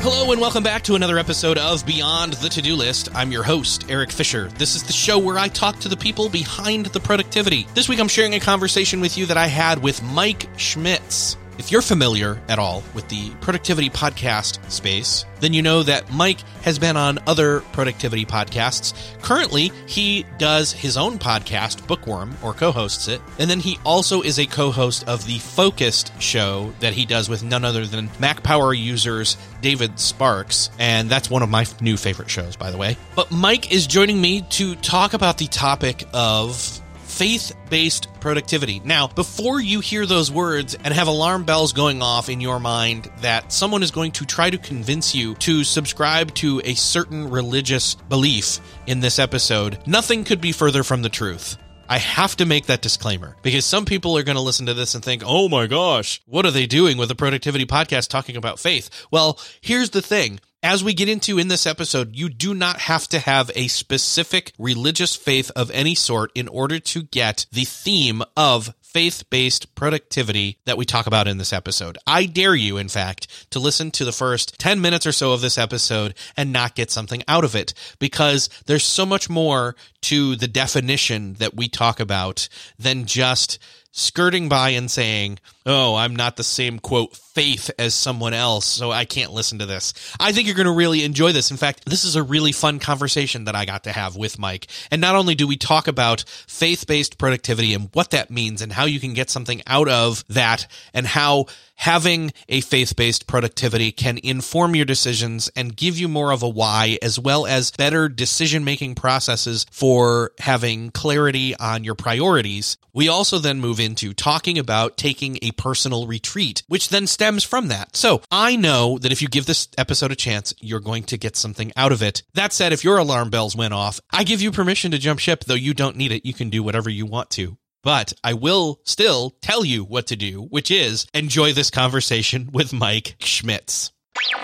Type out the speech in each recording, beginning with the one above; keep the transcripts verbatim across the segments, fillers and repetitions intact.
Hello and welcome back to another episode of Beyond the To-Do List. I'm your host, Eric Fisher. This is the show where I talk to the people behind the productivity. This week I'm sharing a conversation with you that I had with Mike Schmitz. If you're familiar at all with the productivity podcast space, then you know that Mike has been on other productivity podcasts. Currently, he does his own podcast, Bookworm, or co-hosts it. And then he also is a co-host of the Focused show that he does with none other than Mac Power users David Sparks. And that's one of my new favorite shows, by the way. But Mike is joining me to talk about the topic of faith-based productivity. Now, before you hear those words and have alarm bells going off in your mind that someone is going to try to convince you to subscribe to a certain religious belief in this episode, nothing could be further from the truth. I have to make that disclaimer because some people are going to listen to this and think, oh my gosh, what are they doing with a productivity podcast talking about faith? Well, here's the thing. As we get into in this episode, you do not have to have a specific religious faith of any sort in order to get the theme of faith-based productivity that we talk about in this episode. I dare you, in fact, to listen to the first ten minutes or so of this episode and not get something out of it, because there's so much more to the definition that we talk about than just skirting by and saying, oh, I'm not the same, quote, faith as someone else, so I can't listen to this. I think you're going to really enjoy this. In fact, this is a really fun conversation that I got to have with Mike. And not only do we talk about faith-based productivity and what that means and how you can get something out of that and how having a faith-based productivity can inform your decisions and give you more of a why, as well as better decision-making processes for having clarity on your priorities. We also then move into talking about taking a personal retreat, which then stems from that. So I know that if you give this episode a chance, you're going to get something out of it. That said, if your alarm bells went off, I give you permission to jump ship, though you don't need it. You can do whatever you want to. But I will still tell you what to do, which is enjoy this conversation with Mike Schmitz.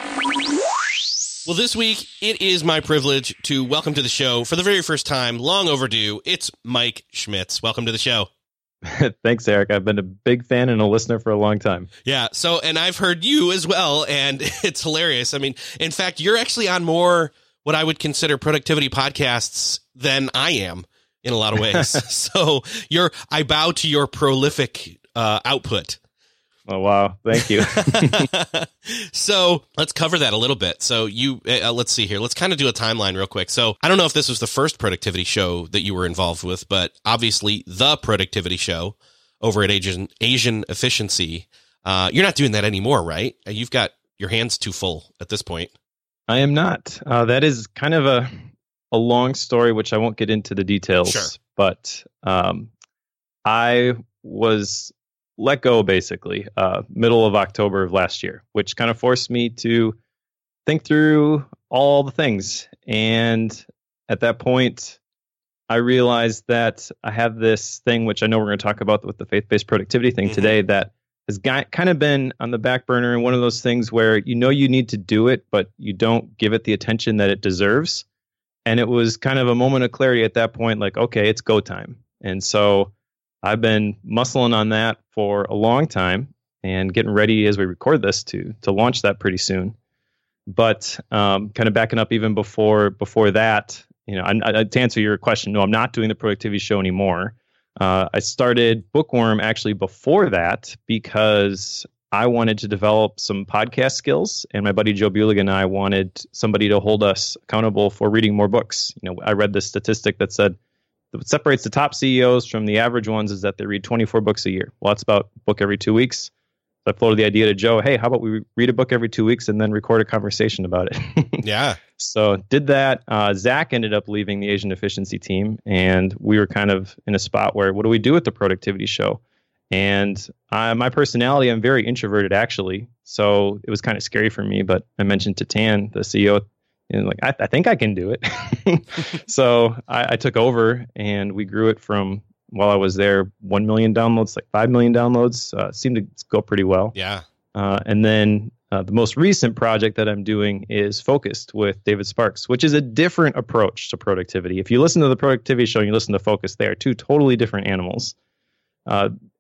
Well, this week, it is my privilege to welcome to the show, for the very first time, long overdue, it's Mike Schmitz. Welcome to the show. Thanks, Eric. I've been a big fan and a listener for a long time. Yeah. So, and I've heard you as well, and it's hilarious. I mean, in fact, you're actually on more what I would consider productivity podcasts than I am in a lot of ways. So you're, I bow to your prolific uh, output. Oh, wow. Thank you. So let's cover that a little bit. So you, uh, let's see here. Let's kind of do a timeline real quick. So I don't know if this was the first productivity show that you were involved with, but obviously the productivity show over at Asian, Asian Efficiency. Uh, you're not doing that anymore, right? You've got your hands too full at this point. I am not. Uh, that is kind of a, a long story, which I won't get into the details, sure. but um, I was let go basically uh, middle of October of last year, which kind of forced me to think through all the things. And at that point, I realized that I have this thing, which I know we're going to talk about with the faith-based productivity thing mm-hmm. today, that has got, kind of been on the back burner, and one of those things where you know you need to do it, but you don't give it the attention that it deserves. And it was kind of a moment of clarity at that point, like, okay, it's go time. And so I've been muscling on that for a long time and getting ready as we record this to to launch that pretty soon. But um, kind of backing up even before before that, you know, I, I, to answer your question, no, I'm not doing the productivity show anymore. Uh, I started Bookworm actually before that because I wanted to develop some podcast skills, and my buddy Joe Bulig and I wanted somebody to hold us accountable for reading more books. You know, I read this statistic that said what separates the top C E Os from the average ones is that they read twenty-four books a year. Well, that's about a book every two weeks. So I floated the idea to Joe, hey, how about we read a book every two weeks and then record a conversation about it? Yeah. So did that. Uh, Zach ended up leaving the Asian Efficiency team, and we were kind of in a spot where, what do we do with the productivity show? And uh, my personality, I'm very introverted, actually. So it was kind of scary for me, but I mentioned to Tan, the C E O, and like, I, I think I can do it. So I, I took over, and we grew it from, while I was there, one million downloads, like five million downloads. Uh, seemed to go pretty well. Yeah. Uh, and then uh, the most recent project that I'm doing is Focused with David Sparks, which is a different approach to productivity. If you listen to the productivity show and you listen to Focus, they are two totally different animals. Uh,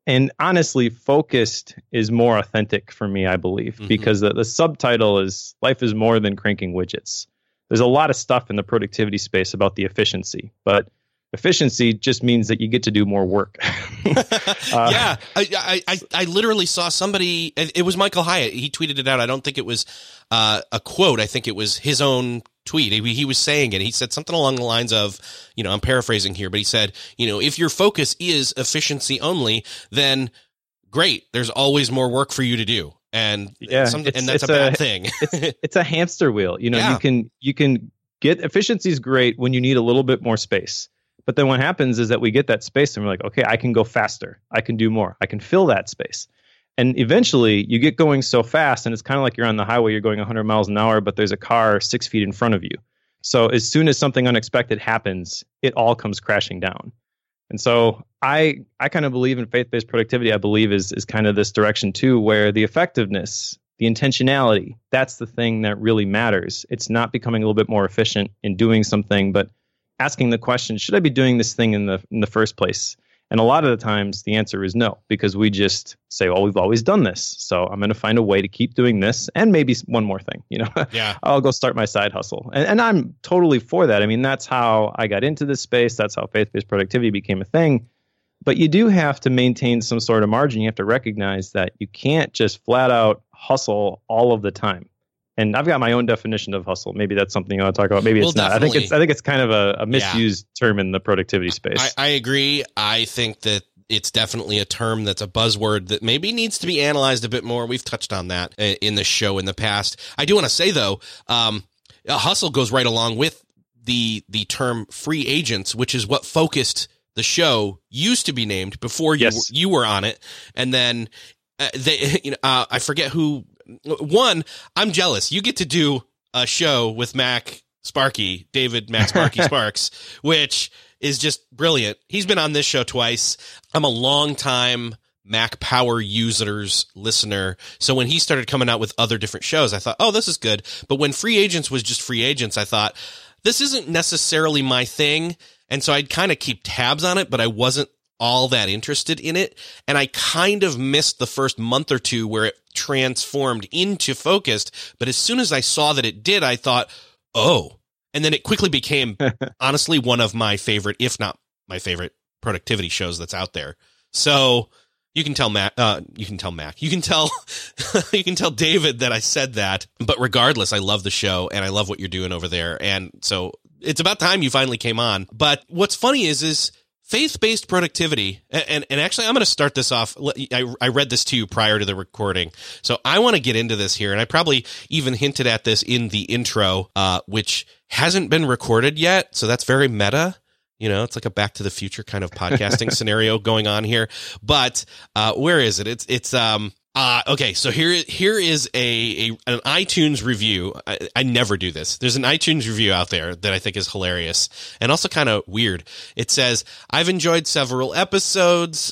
And honestly, focused is more authentic for me, I believe, mm-hmm. because the, the subtitle is Life is More Than Cranking Widgets. There's a lot of stuff in the productivity space about the efficiency, but efficiency just means that you get to do more work. uh, yeah, I, I I literally saw somebody, it was Michael Hyatt, he tweeted it out. I don't think it was uh, a quote. I think it was his own tweet. He, he was saying it. He said something along the lines of, you know, I'm paraphrasing here, but he said, you know, if your focus is efficiency only, then great. There's always more work for you to do. And, yeah, some, and that's a bad a, thing. it's, it's a hamster wheel. You know, yeah. you can, you can get efficiency is great when you need a little bit more space. But then what happens is that we get that space and we're like, okay, I can go faster. I can do more. I can fill that space. And eventually you get going so fast and it's kind of like you're on the highway, you're going one hundred miles an hour, but there's a car six feet in front of you. So as soon as something unexpected happens, it all comes crashing down. And so I I kind of believe in faith-based productivity. I believe is is kind of this direction too, where the effectiveness, the intentionality, that's the thing that really matters. It's not becoming a little bit more efficient in doing something, but asking the question, should I be doing this thing in the in the first place? And a lot of the times the answer is no, because we just say, well, we've always done this. So I'm going to find a way to keep doing this and maybe one more thing, you know, yeah. I'll go start my side hustle. And, and I'm totally for that. I mean, that's how I got into this space. That's how faith-based productivity became a thing. But you do have to maintain some sort of margin. You have to recognize that you can't just flat out hustle all of the time. And I've got my own definition of hustle. Maybe that's something you want to talk about. Maybe it's well, not. I think it's I think it's kind of a, a misused yeah. term in the productivity space. I, I agree. I think that it's definitely a term that's a buzzword that maybe needs to be analyzed a bit more. We've touched on that in the show in the past. I do want to say, though, um, a hustle goes right along with the the term free agents, which is what Focused, the show, used to be named before you, yes. you were on it. And then uh, they, you know, uh, I forget who. One, I'm jealous. You get to do a show with Mac Sparky, David Mac Sparky Sparks, which is just brilliant. He's been on this show twice. I'm a long time Mac Power users listener. So when he started coming out with other different shows, I thought, oh, this is good. But when Free Agents was just Free Agents, I thought, this isn't necessarily my thing. And so I'd kind of keep tabs on it, but I wasn't all that interested in it. And I kind of missed the first month or two where it transformed into Focused. But as soon as I saw that it did, I thought, oh, and then it quickly became honestly one of my favorite, if not my favorite productivity shows that's out there. So you can tell Mac, uh, you can tell Mac, you can tell, you can tell David that I said that, but regardless, I love the show and I love what you're doing over there. And so it's about time you finally came on. But what's funny is, is faith-based productivity, and, and actually I'm going to start this off. I, I read this to you prior to the recording, so I want to get into this here, and I probably even hinted at this in the intro, uh, which hasn't been recorded yet, so that's very meta. You know, it's like a Back to the Future kind of podcasting scenario going on here. But uh, where is it? It's it's um uh okay. So here here is a, a an iTunes review. I, I never do this. There's an iTunes review out there that I think is hilarious and also kind of weird. It says, "I've enjoyed several episodes.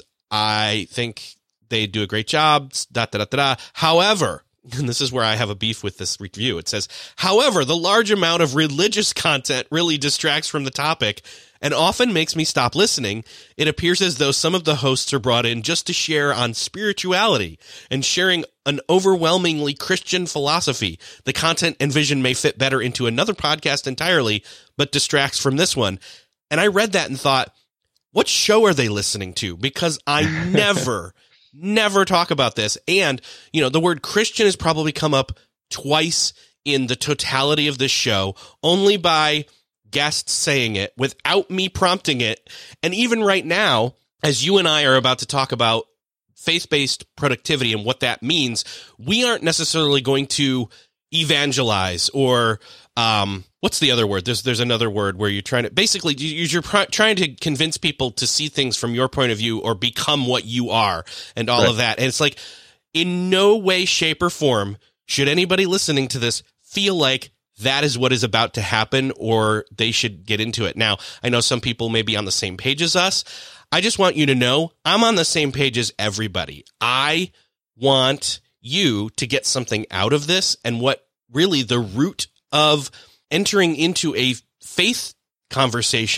I think they do a great job. Da da da da da. However." And this is where I have a beef with this review. It says, "However, the large amount of religious content really distracts from the topic and often makes me stop listening. It appears as though some of the hosts are brought in just to share on spirituality and sharing an overwhelmingly Christian philosophy. The content and vision may fit better into another podcast entirely, but distracts from this one." And I read that and thought, what show are they listening to? Because I never... Never talk about this. And, you know, the word Christian has probably come up twice in the totality of this show, only by guests saying it without me prompting it. And even right now, as you and I are about to talk about faith-based productivity and what that means, we aren't necessarily going to evangelize or, um, what's the other word? There's there's another word where you're trying to basically you're pr- trying to convince people to see things from your point of view or become what you are and all right. of that. And it's like, in no way, shape, or form should anybody listening to this feel like that is what is about to happen or they should get into it. Now, I know some people may be on the same page as us. I just want you to know I'm on the same page as everybody. I want you to get something out of this, and what really the root of entering into a faith conversation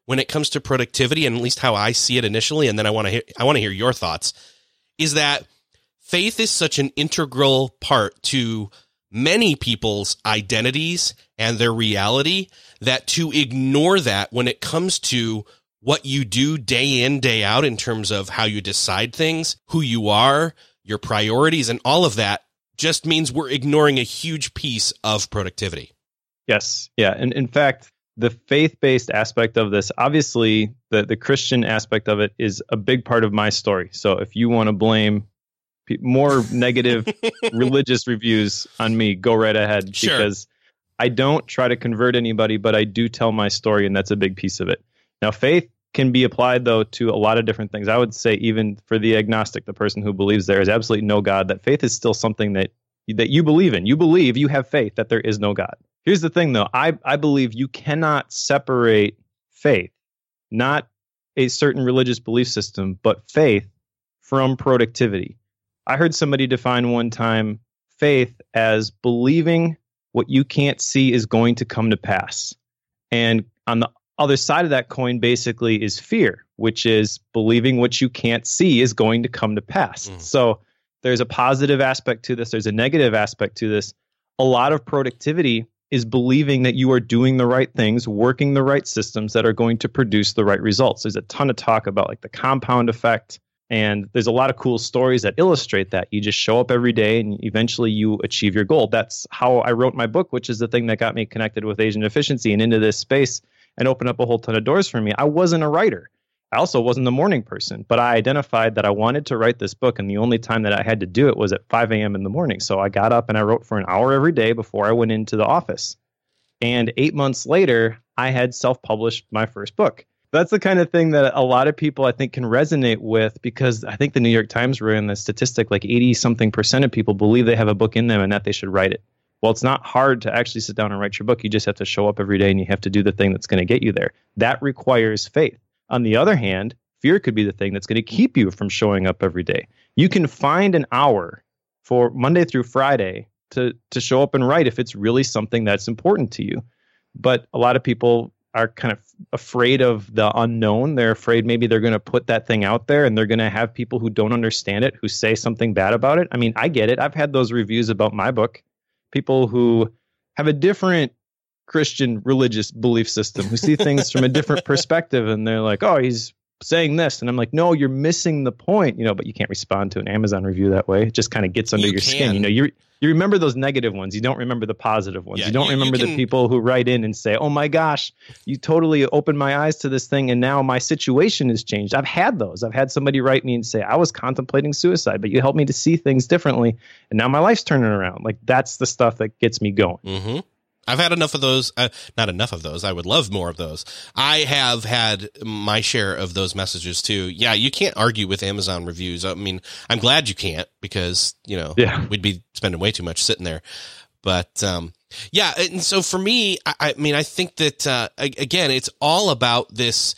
when it comes to productivity, and at least how I see it initially, and then I want to hear, I want to hear your thoughts, is that faith is such an integral part to many people's identities and their reality that to ignore that when it comes to what you do day in, day out in terms of how you decide things, who you are, your priorities, and all of that just means we're ignoring a huge piece of productivity. Yes. Yeah. And in fact, the faith-based aspect of this, obviously the, the Christian aspect of it is a big part of my story. So if you want to blame pe- more negative religious reviews on me, go right ahead, Sure. because I don't try to convert anybody, but I do tell my story, and that's a big piece of it. Now, faith can be applied, though, to a lot of different things. I would say even for the agnostic, the person who believes there is absolutely no God, that faith is still something that that you believe in. You believe, you have faith that there is no God. Here's the thing, though. I, I believe you cannot separate faith, not a certain religious belief system, but faith from productivity. I heard somebody define one time faith as believing what you can't see is going to come to pass. And on the other side of that coin basically is fear, which is believing what you can't see is going to come to pass. Mm. So there's a positive aspect to this. There's a negative aspect to this. A lot of productivity is believing that you are doing the right things, working the right systems that are going to produce the right results. There's a ton of talk about like the compound effect, and there's a lot of cool stories that illustrate that. You just show up every day and eventually you achieve your goal. That's how I wrote my book, which is the thing that got me connected with Asian Efficiency and into this space and opened up a whole ton of doors for me. I wasn't a writer. I also wasn't a morning person, but I identified that I wanted to write this book, and the only time that I had to do it was at five a.m. in the morning. So I got up and I wrote for an hour every day before I went into the office. And eight months later, I had self-published my first book. That's the kind of thing that a lot of people, I think, can resonate with, because I think the New York Times ran the statistic like eighty something percent of people believe they have a book in them and that they should write it. Well, it's not hard to actually sit down and write your book. You just have to show up every day and you have to do the thing that's going to get you there. That requires faith. On the other hand, fear could be the thing that's going to keep you from showing up every day. You can find an hour for Monday through Friday to, to show up and write if it's really something that's important to you. But a lot of people are kind of afraid of the unknown. They're afraid maybe they're going to put that thing out there and they're going to have people who don't understand it, who say something bad about it. I mean, I get it. I've had those reviews about my book. People who have a different Christian religious belief system, who see things from a different perspective, and they're like, oh, he's saying this. And I'm like, no, you're missing the point, you know, but you can't respond to an Amazon review that way. It just kind of gets under you your can. skin. You know, you you remember those negative ones. You don't remember the positive ones. Yeah, you don't you, remember you can... the people who write in and say, oh my gosh, you totally opened my eyes to this thing, and now my situation has changed. I've had those. I've had somebody write me and say, I was contemplating suicide, but you helped me to see things differently, and now my life's turning around. Like, that's the stuff that gets me going. Mm-hmm. I've had enough of those. Uh, not enough of those. I would love more of those. I have had my share of those messages too. Yeah, you can't argue with Amazon reviews. I mean, I'm glad you can't, because, you know, yeah. we'd be spending way too much sitting there. But um, yeah, and so for me, I, I mean, I think that, uh, again, it's all about this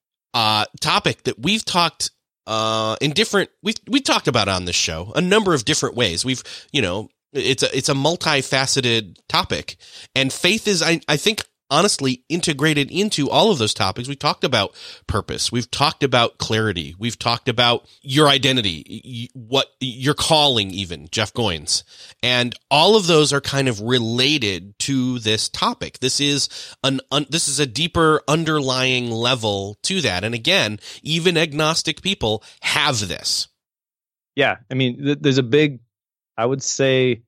uh, topic that we've talked uh, in different, we've, we talked about on this show a number of different ways. We've, you know, It's a it's a multifaceted topic, and faith is, I, I think, honestly, integrated into all of those topics. We talked about purpose. We've talked about clarity. We've talked about your identity, what your calling, even Jeff Goins, and all of those are kind of related to this topic. This is an un, this is a deeper underlying level to that, and again, even agnostic people have this. Yeah, I mean, th- there's a big, I would say,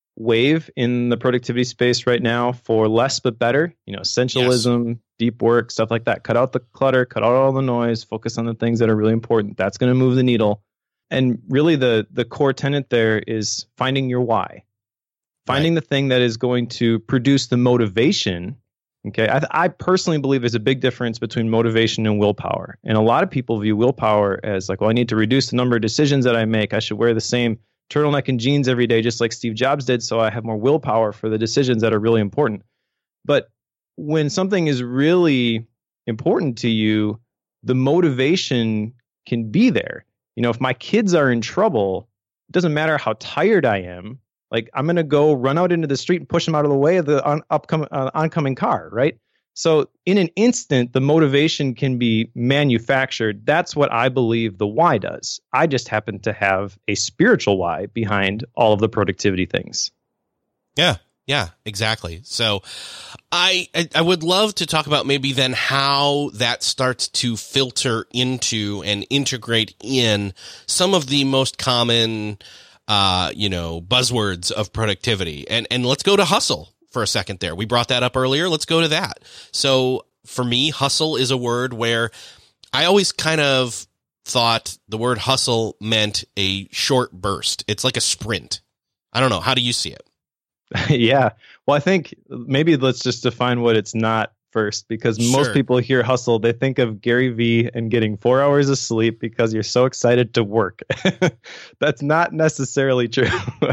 wave in the productivity space right now for less but better. You know, essentialism, yes. Deep work, stuff like that. Cut out the clutter, cut out all the noise, focus on the things that are really important. That's going to move the needle. And really the the core tenet there is finding your why. Finding right. the thing that is going to produce the motivation. Okay, I, I personally believe there's a big difference between motivation and willpower. And a lot of people view willpower as like, well, I need to reduce the number of decisions that I make. I should wear the same turtleneck and jeans every day, just like Steve Jobs did, so I have more willpower for the decisions that are really important. But when something is really important to you, the motivation can be there. You know, if my kids are in trouble, it doesn't matter how tired I am. Like, I'm going to go run out into the street and push them out of the way of the on, upcoming, uh, oncoming car, right? So in an instant, the motivation can be manufactured. That's what I believe the why does. I just happen to have a spiritual why behind all of the productivity things. Yeah, yeah, exactly. So I, I I would love to talk about maybe then how that starts to filter into and integrate in some of the most common, uh, you know, buzzwords of productivity. And and let's go to hustle for a second there. We brought that up earlier. Let's go to that. So for me, hustle is a word where I always kind of thought the word hustle meant a short burst. It's like a sprint. I don't know. How do you see it? Yeah. Well, I think maybe let's just define what it's not first, because Sure. most people hear hustle, they think of Gary Vee and getting four hours of sleep because you're so excited to work. That's not necessarily true.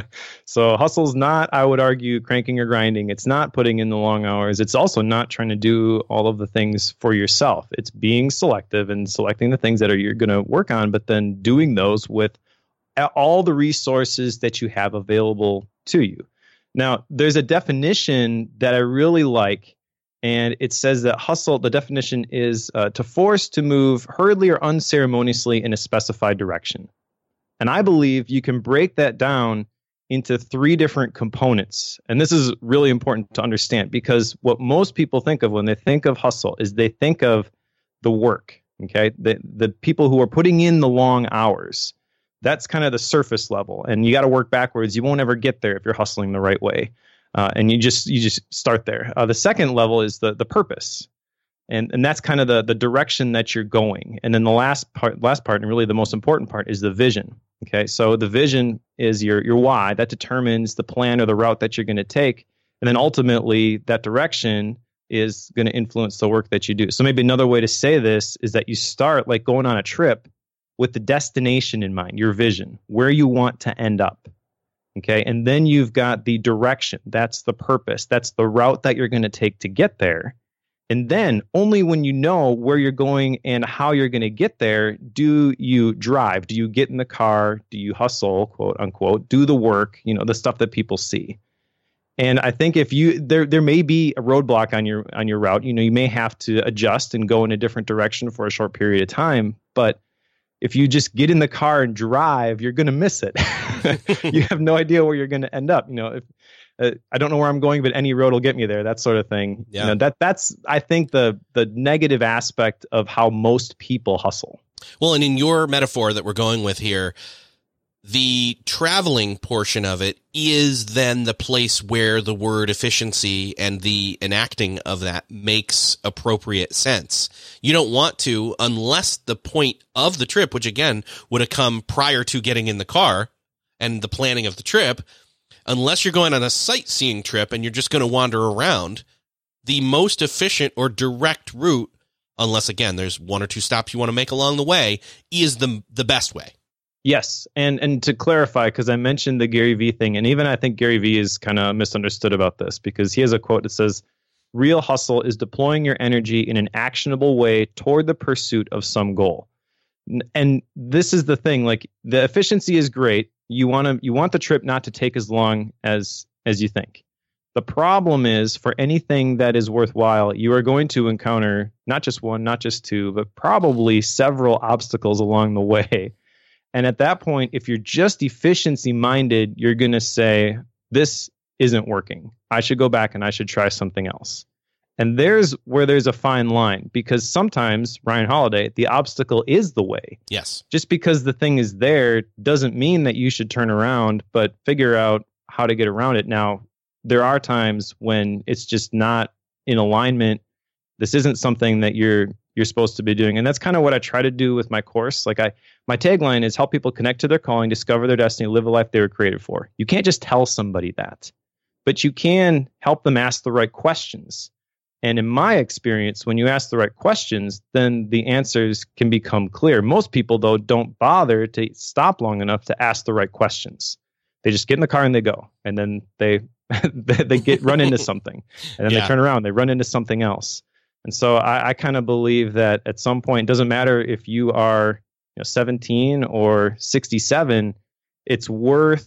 So hustle's not, I would argue, cranking or grinding. It's not putting in the long hours. It's also not trying to do all of the things for yourself. It's being selective and selecting the things that are you're going to work on, but then doing those with all the resources that you have available to you. Now, there's a definition that I really like, and it says that hustle, the definition is uh, to force to move hurriedly or unceremoniously in a specified direction. And I believe you can break that down into three different components. And this is really important to understand, because what most people think of when they think of hustle is they think of the work, okay? The, the people who are putting in the long hours. That's kind of the surface level, and you got to work backwards. You won't ever get there if you're hustling the right way, uh, and you just you just start there. Uh, the second level is the the purpose, and and that's kind of the the direction that you're going. And then the last part, last part, and really the most important part, is the vision. Okay, so the vision is your your why that determines the plan or the route that you're going to take, and then ultimately that direction is going to influence the work that you do. So maybe another way to say this is that you start like going on a trip with the destination in mind, your vision, where you want to end up. Okay. And then you've got the direction. That's the purpose. That's the route that you're going to take to get there. And then only when you know where you're going and how you're going to get there, do you drive? Do you get in the car? Do you hustle, quote unquote, do the work, you know, the stuff that people see. And I think if you there there may be a roadblock on your on your route, you know, you may have to adjust and go in a different direction for a short period of time. But if you just get in the car and drive, you're going to miss it. You have no idea where you're going to end up. You know, if uh, I don't know where I'm going, but any road will get me there. That sort of thing. Yeah. You know, that that's I think the the negative aspect of how most people hustle. Well, and in your metaphor that we're going with here, the traveling portion of it is then the place where the word efficiency and the enacting of that makes appropriate sense. You don't want to, unless the point of the trip, which again would have come prior to getting in the car and the planning of the trip, unless you're going on a sightseeing trip and you're just going to wander around, the most efficient or direct route, unless again there's one or two stops you want to make along the way, is the the best way. Yes. And and to clarify, because I mentioned the Gary Vee thing, and even I think Gary Vee is kind of misunderstood about this, because he has a quote that says, real hustle is deploying your energy in an actionable way toward the pursuit of some goal. And this is the thing, like the efficiency is great. You want to you want the trip not to take as long as as you think. The problem is, for anything that is worthwhile, you are going to encounter not just one, not just two, but probably several obstacles along the way. And at that point, if you're just efficiency minded, you're going to say, this isn't working. I should go back and I should try something else. And there's where there's a fine line, because sometimes, Ryan Holiday, the obstacle is the way. Yes. Just because the thing is there doesn't mean that you should turn around, but figure out how to get around it. Now, there are times when it's just not in alignment. This isn't something that you're you're supposed to be doing. And that's kind of what I try to do with my course. Like I, my tagline is help people connect to their calling, discover their destiny, live a life they were created for. You can't just tell somebody that, but you can help them ask the right questions. And in my experience, when you ask the right questions, then the answers can become clear. Most people, though, don't bother to stop long enough to ask the right questions. They just get in the car and they go, and then they they get run into something, and then Yeah. they turn around, they run into something else. And so I, I kind of believe that at some point, it doesn't matter if you are you know, seventeen or sixty-seven, it's worth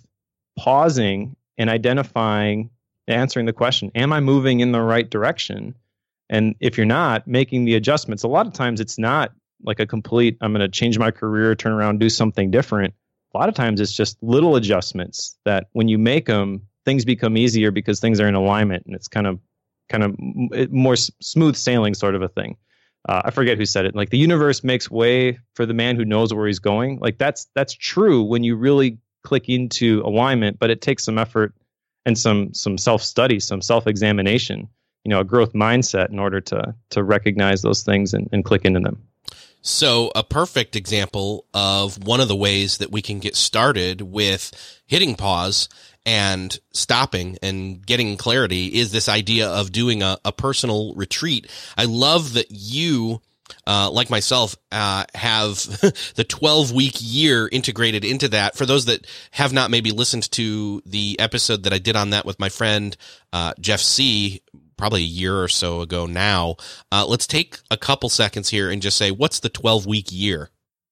pausing and identifying, answering the question, am I moving in the right direction? And if you're not making the adjustments, a lot of times it's not like a complete, I'm going to change my career, turn around, do something different. A lot of times it's just little adjustments that when you make them, things become easier because things are in alignment, and it's kind of kind of more s- smooth sailing sort of a thing. Uh, I forget who said it. Like the universe makes way for the man who knows where he's going. Like that's that's true when you really click into alignment, but it takes some effort and some some self-study, some self-examination, you know, a growth mindset in order to to recognize those things and, and click into them. So a perfect example of one of the ways that we can get started with hitting pause and stopping and getting clarity is this idea of doing a, a personal retreat. I love that you, uh, like myself, uh, have the twelve week year integrated into that. For those that have not maybe listened to the episode that I did on that with my friend, uh, Jeff C., probably a year or so ago now, uh, let's take a couple seconds here and just say, what's the twelve week year?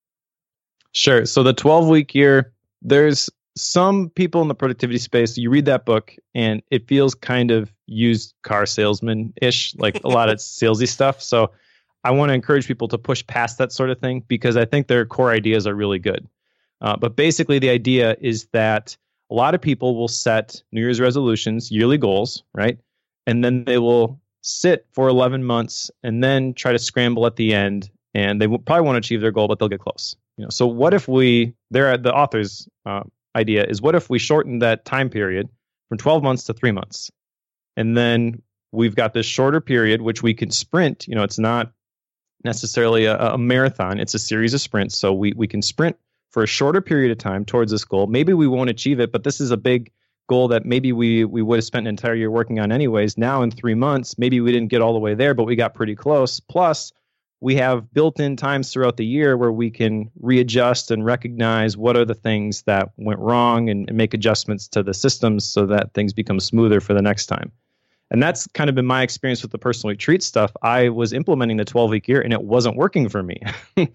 Sure. So the twelve week year, there's some people in the productivity space, you read that book and it feels kind of used car salesman-ish, like a lot of salesy stuff. So I want to encourage people to push past that sort of thing because I think their core ideas are really good. Uh, but basically the idea is that a lot of people will set New Year's resolutions, yearly goals, right? And then they will sit for eleven months and then try to scramble at the end. And they will probably want to achieve their goal, but they'll get close. You know, so what if we, they're the author's uh, idea is what if we shorten that time period from twelve months to three months? And then we've got this shorter period, which we can sprint. You know, it's not necessarily a, a marathon. It's a series of sprints. So we, we can sprint for a shorter period of time towards this goal. Maybe we won't achieve it, but this is a big goal that maybe we we would have spent an entire year working on anyways. Now in three months, maybe we didn't get all the way there, but we got pretty close. Plus, we have built-in times throughout the year where we can readjust and recognize what are the things that went wrong and, and make adjustments to the systems so that things become smoother for the next time. And that's kind of been my experience with the personal retreat stuff. I was implementing the twelve week year and it wasn't working for me.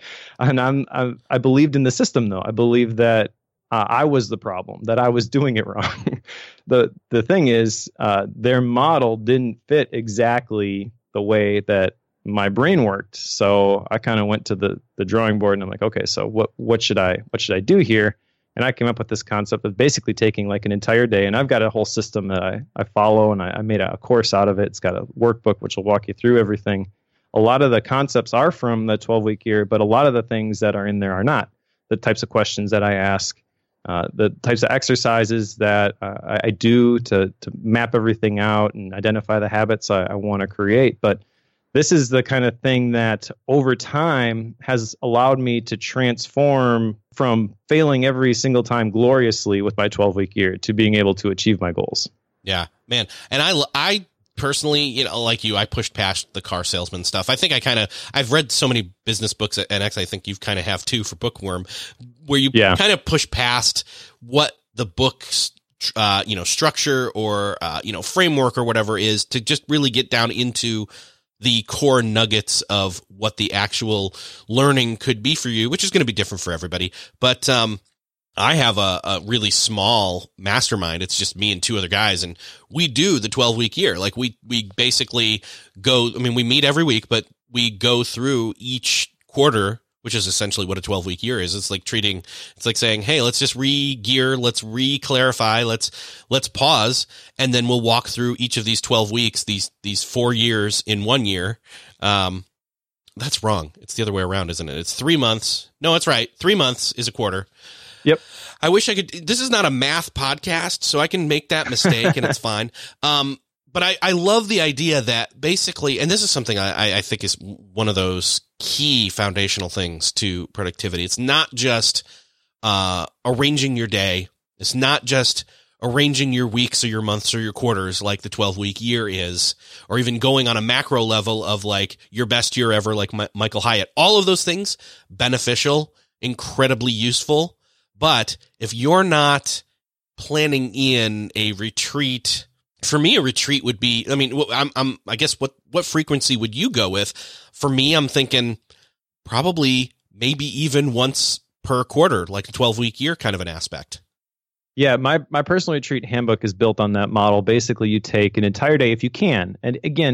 and I'm, I, I believed in the system though. I believed that Uh, I was the problem, that I was doing it wrong. the The thing is, uh, their model didn't fit exactly the way that my brain worked. So I kind of went to the the drawing board and I'm like, okay, so what what should I what should I do here? And I came up with this concept of basically taking like an entire day, and I've got a whole system that I, I follow, and I, I made a course out of it. It's got a workbook which will walk you through everything. A lot of the concepts are from the twelve week year, but a lot of the things that are in there are not. The types of questions that I ask, Uh, the types of exercises that uh, I, I do to to map everything out and identify the habits I, I want to create. But this is the kind of thing that over time has allowed me to transform from failing every single time gloriously with my twelve week year to being able to achieve my goals. Yeah, man. And I, I personally, you know, like you, I pushed past the car salesman stuff. I think I kind of, I've read so many business books, and actually I think you've kind of have too for Bookworm, where you yeah. kind of push past what the book's, uh, you know, structure or, uh, you know, framework or whatever is to just really get down into the core nuggets of what the actual learning could be for you, which is going to be different for everybody. But, um, I have a, a really small mastermind. It's just me and two other guys, and we do the twelve week year. Like we, we basically go, I mean, we meet every week, but we go through each quarter, which is essentially what a twelve week year is. It's like treating, it's like saying, hey, let's just re-gear, let's re-clarify, let's, let's pause. And then we'll walk through each of these twelve weeks, these, these four years in one year. Um, that's wrong. It's the other way around, isn't it? It's three months. No, that's right. Three months is a quarter. Yep. I wish I could. This is not a math podcast, so I can make that mistake and it's fine. Um, but I, I love the idea that basically, and this is something I, I think is one of those key foundational things to productivity. It's not just uh, arranging your day. It's not just arranging your weeks or your months or your quarters like the twelve week year is, or even going on a macro level of like your best year ever, like M- Michael Hyatt. All of those things, beneficial, incredibly useful. But if you're not planning in a retreat, for me, a retreat would be, I mean, I'm, I'm, I guess what, what frequency would you go with? For me, I'm thinking probably maybe even once per quarter, like a twelve week year kind of an aspect. Yeah, my, my personal retreat handbook is built on that model. Basically, you take an entire day if you can. And again,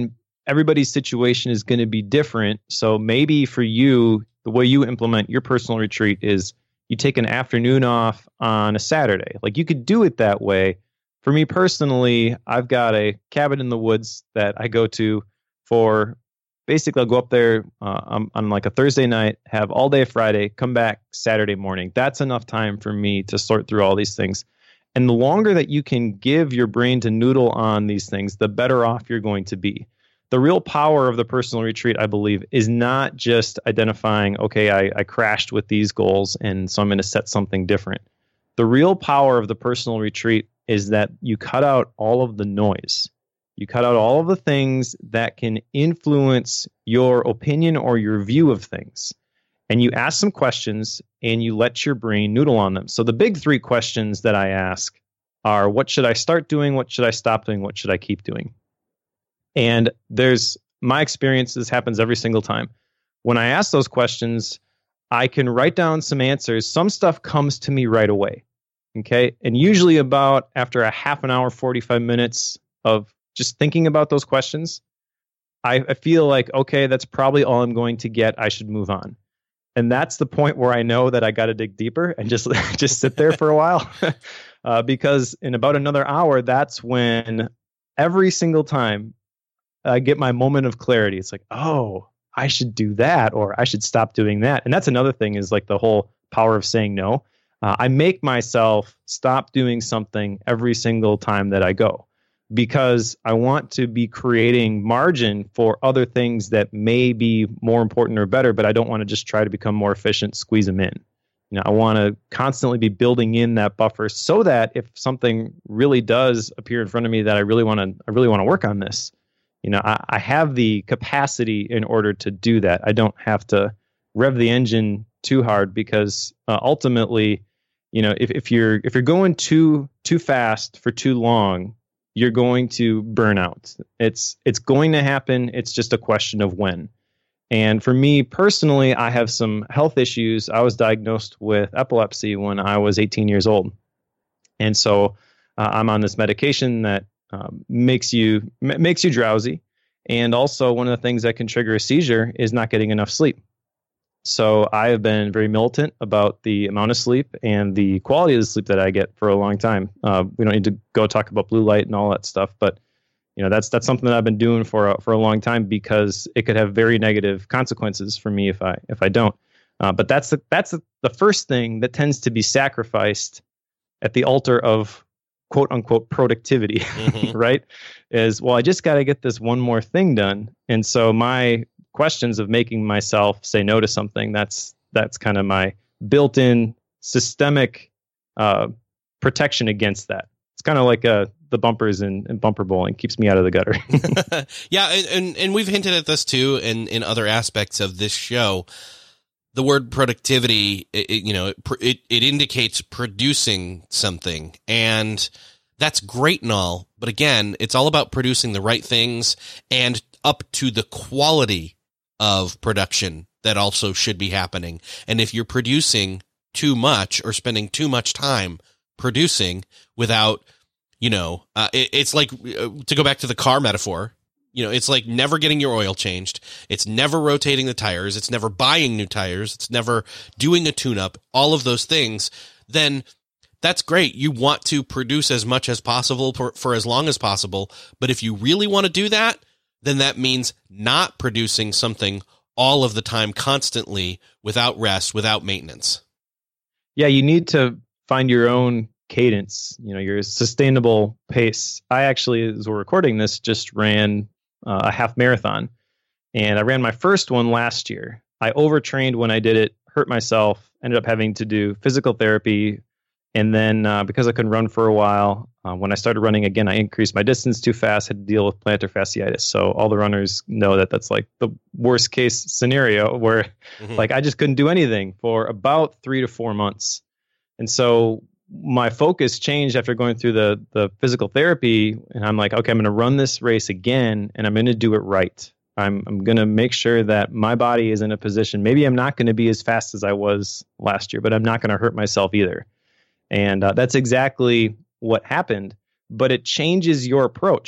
everybody's situation is going to be different. So maybe for you, the way you implement your personal retreat is you take an afternoon off on a Saturday. Like you could do it that way. For me personally, I've got a cabin in the woods that I go to for basically I'll go up there uh, on, on like a Thursday night, have all day Friday, come back Saturday morning. That's enough time for me to sort through all these things. And the longer that you can give your brain to noodle on these things, the better off you're going to be. The real power of the personal retreat, I believe, is not just identifying, okay, I, I crashed with these goals, and so I'm going to set something different. The real power of the personal retreat is that you cut out all of the noise. You cut out all of the things that can influence your opinion or your view of things. And you ask some questions, and you let your brain noodle on them. So the big three questions that I ask are, what should I start doing? What should I stop doing? What should I keep doing? And there's my experience, this happens every single time. When I ask those questions, I can write down some answers. Some stuff comes to me right away. Okay. And usually about after a half an hour, forty-five minutes of just thinking about those questions, I, I feel like, okay, that's probably all I'm going to get. I should move on. And that's the point where I know that I got to dig deeper and just, just sit there for a while. uh, because in about another hour, that's when every single time I get my moment of clarity. It's like, oh, I should do that, or I should stop doing that. And that's another thing, is like the whole power of saying no. Uh, I make myself stop doing something every single time that I go, because I want to be creating margin for other things that may be more important or better, but I don't want to just try to become more efficient, squeeze them in. You know, I want to constantly be building in that buffer so that if something really does appear in front of me that I really want to, I really want to work on this, you know, I, I have the capacity in order to do that. I don't have to rev the engine too hard, because uh, ultimately, you know, if, if you're if you're going too too fast for too long, you're going to burn out. It's it's going to happen. It's just a question of when. And for me personally, I have some health issues. I was diagnosed with epilepsy when I was eighteen years old, and so uh, I'm on this medication that Um, makes you m- makes you drowsy, and also one of the things that can trigger a seizure is not getting enough sleep. So I have been very militant about the amount of sleep and the quality of the sleep that I get for a long time. Uh, we don't need to go talk about blue light and all that stuff, but you know that's that's something that I've been doing for a, for a long time, because it could have very negative consequences for me if I if I don't. Uh, but that's the, that's the, the first thing that tends to be sacrificed at the altar of quote unquote productivity, mm-hmm. right? Is, well, I just got to get this one more thing done. And so my questions of making myself say no to something, that's, that's kind of my built-in systemic uh, protection against that. It's kind of like uh, the bumpers in, in bumper bowling, keeps me out of the gutter. Yeah. And, and, and we've hinted at this too, in, in other aspects of this show. The word productivity, it, you know, it, it it indicates producing something, and that's great and all. But again, it's all about producing the right things and up to the quality of production that also should be happening. And if you're producing too much or spending too much time producing without, you know, uh, it, it's like uh, to go back to the car metaphor. You know, it's like never getting your oil changed. It's never rotating the tires. It's never buying new tires. It's never doing a tune-up, all of those things. Then that's great. You want to produce as much as possible for, for as long as possible. But if you really want to do that, then that means not producing something all of the time, constantly, without rest, without maintenance. Yeah, you need to find your own cadence, you know, your sustainable pace. I actually, as we're recording this, just ran uh, a half marathon, and I ran my first one last year. I overtrained when I did it, hurt myself, ended up having to do physical therapy. And then uh, because I couldn't run for a while, uh, when I started running again, I increased my distance too fast, had to deal with plantar fasciitis. So all the runners know that that's like the worst case scenario where mm-hmm. like I just couldn't do anything for about three to four months. And so my focus changed after going through the the physical therapy, and I'm like, okay, I'm going to run this race again, and I'm going to do it right. I'm I'm going to make sure that my body is in a position. Maybe I'm not going to be as fast as I was last year, but I'm not going to hurt myself either. And uh, that's exactly what happened. But it changes your approach.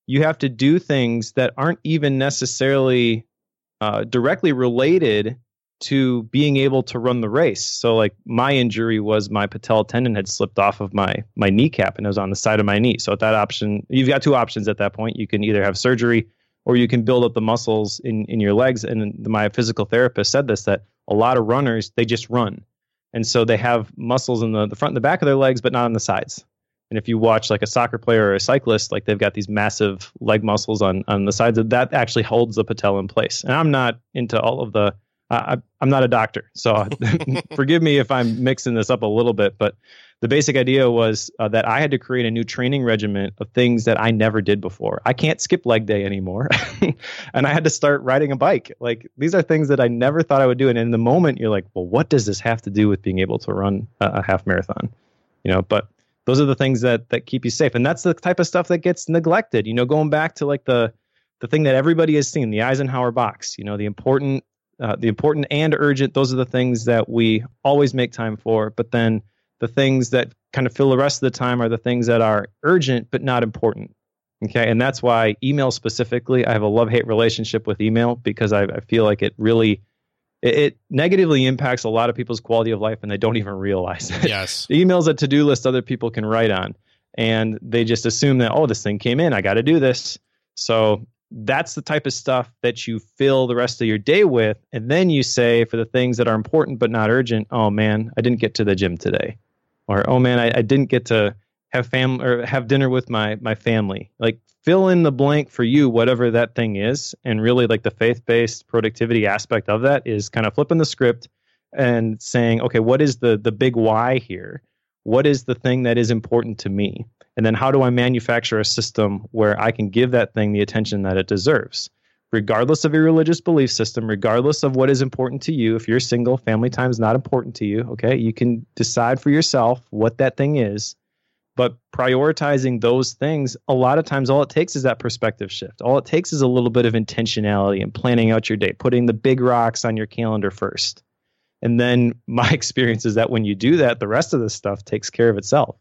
you have to do things that aren't even necessarily uh, directly related to being able to run the race. So like my injury was my patella tendon had slipped off of my my kneecap and it was on the side of my knee. So at that option, you've got two options at that point. You can either have surgery or you can build up the muscles in, in your legs. And my physical therapist said this, that a lot of runners, they just run. And so they have muscles in the, the front and the back of their legs, but not on the sides. And if you watch like a soccer player or a cyclist, like they've got these massive leg muscles on, on the sides of that actually holds the patella in place. And I'm not into all of the I, I'm not a doctor, so forgive me if I'm mixing this up a little bit, but the basic idea was uh, that I had to create a new training regimen of things that I never did before. I can't skip leg day anymore. And I had to start riding a bike. Like, these are things that I never thought I would do. And in the moment, you're like, well, what does this have to do with being able to run a, a half marathon? You know, but those are the things that that keep you safe. And that's the type of stuff that gets neglected. You know, going back to like the the thing that everybody has seen, the Eisenhower box, you know, the important Uh, the important and urgent, those are the things that we always make time for. But then the things that kind of fill the rest of the time are the things that are urgent but not important. Okay. And that's why email specifically, I have a love-hate relationship with email, because I, I feel like it really, it, it negatively impacts a lot of people's quality of life and they don't even realize it. Yes. The email's a to-do list other people can write on. And they just assume that, oh, this thing came in, I got to do this. So that's the type of stuff that you fill the rest of your day with. And then you say, for the things that are important but not urgent, oh man, I didn't get to the gym today. Or, oh man, I, I didn't get to have fam or have dinner with my my family. Like, fill in the blank for you, whatever that thing is. And really, like, the faith-based productivity aspect of that is kind of flipping the script and saying, okay, what is the the big why here? What is the thing that is important to me? And then how do I manufacture a system where I can give that thing the attention that it deserves? Regardless of your religious belief system, regardless of what is important to you, if you're single, family time is not important to you, okay? You can decide for yourself what that thing is. But prioritizing those things, a lot of times all it takes is that perspective shift. All it takes is a little bit of intentionality and planning out your day, putting the big rocks on your calendar first. And then my experience is that when you do that, the rest of the stuff takes care of itself.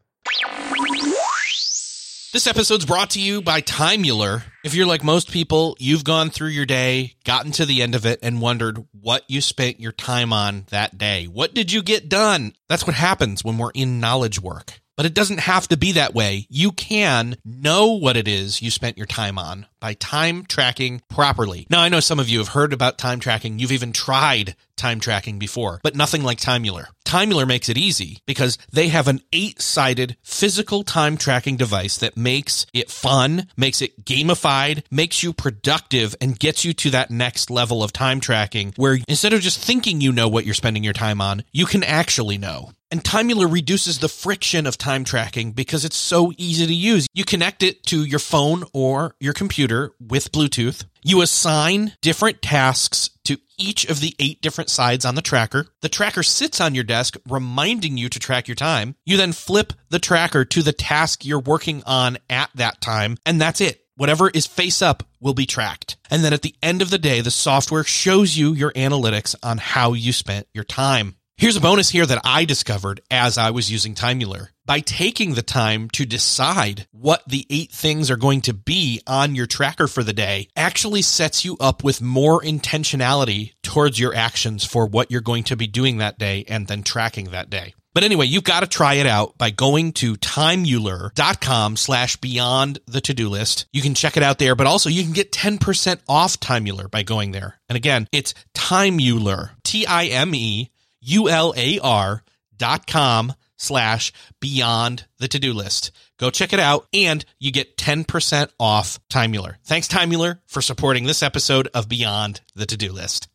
This episode's brought to you by Timeular. If you're like most people, you've gone through your day, gotten to the end of it, and wondered what you spent your time on that day. What did you get done? That's what happens when we're in knowledge work. But it doesn't have to be that way. You can know what it is you spent your time on by time tracking properly. Now, I know some of you have heard about time tracking. You've even tried time tracking before, but nothing like Timeular. Timeular makes it easy because they have an eight-sided physical time tracking device that makes it fun, makes it gamified, makes you productive, and gets you to that next level of time tracking where instead of just thinking you know what you're spending your time on, you can actually know. And Timeular reduces the friction of time tracking because it's so easy to use. You connect it to your phone or your computer with Bluetooth. You assign different tasks to each of the eight different sides on the tracker. The tracker sits on your desk, reminding you to track your time. You then flip the tracker to the task you're working on at that time, and that's it. Whatever is face up will be tracked. And then at the end of the day, the software shows you your analytics on how you spent your time. Here's a bonus here that I discovered as I was using Timeular. By taking the time to decide what the eight things are going to be on your tracker for the day actually sets you up with more intentionality towards your actions for what you're going to be doing that day and then tracking that day. But anyway, you've got to try it out by going to timeular.com slash beyond the to-do list. You can check it out there, but also you can get ten percent off Timeular by going there. And again, it's Timeular, T I M E U L A R dot com slash beyond the to-do list. Go check it out, and you get ten percent off Timeular. Thanks, Timeular, for supporting this episode of Beyond the To-Do List.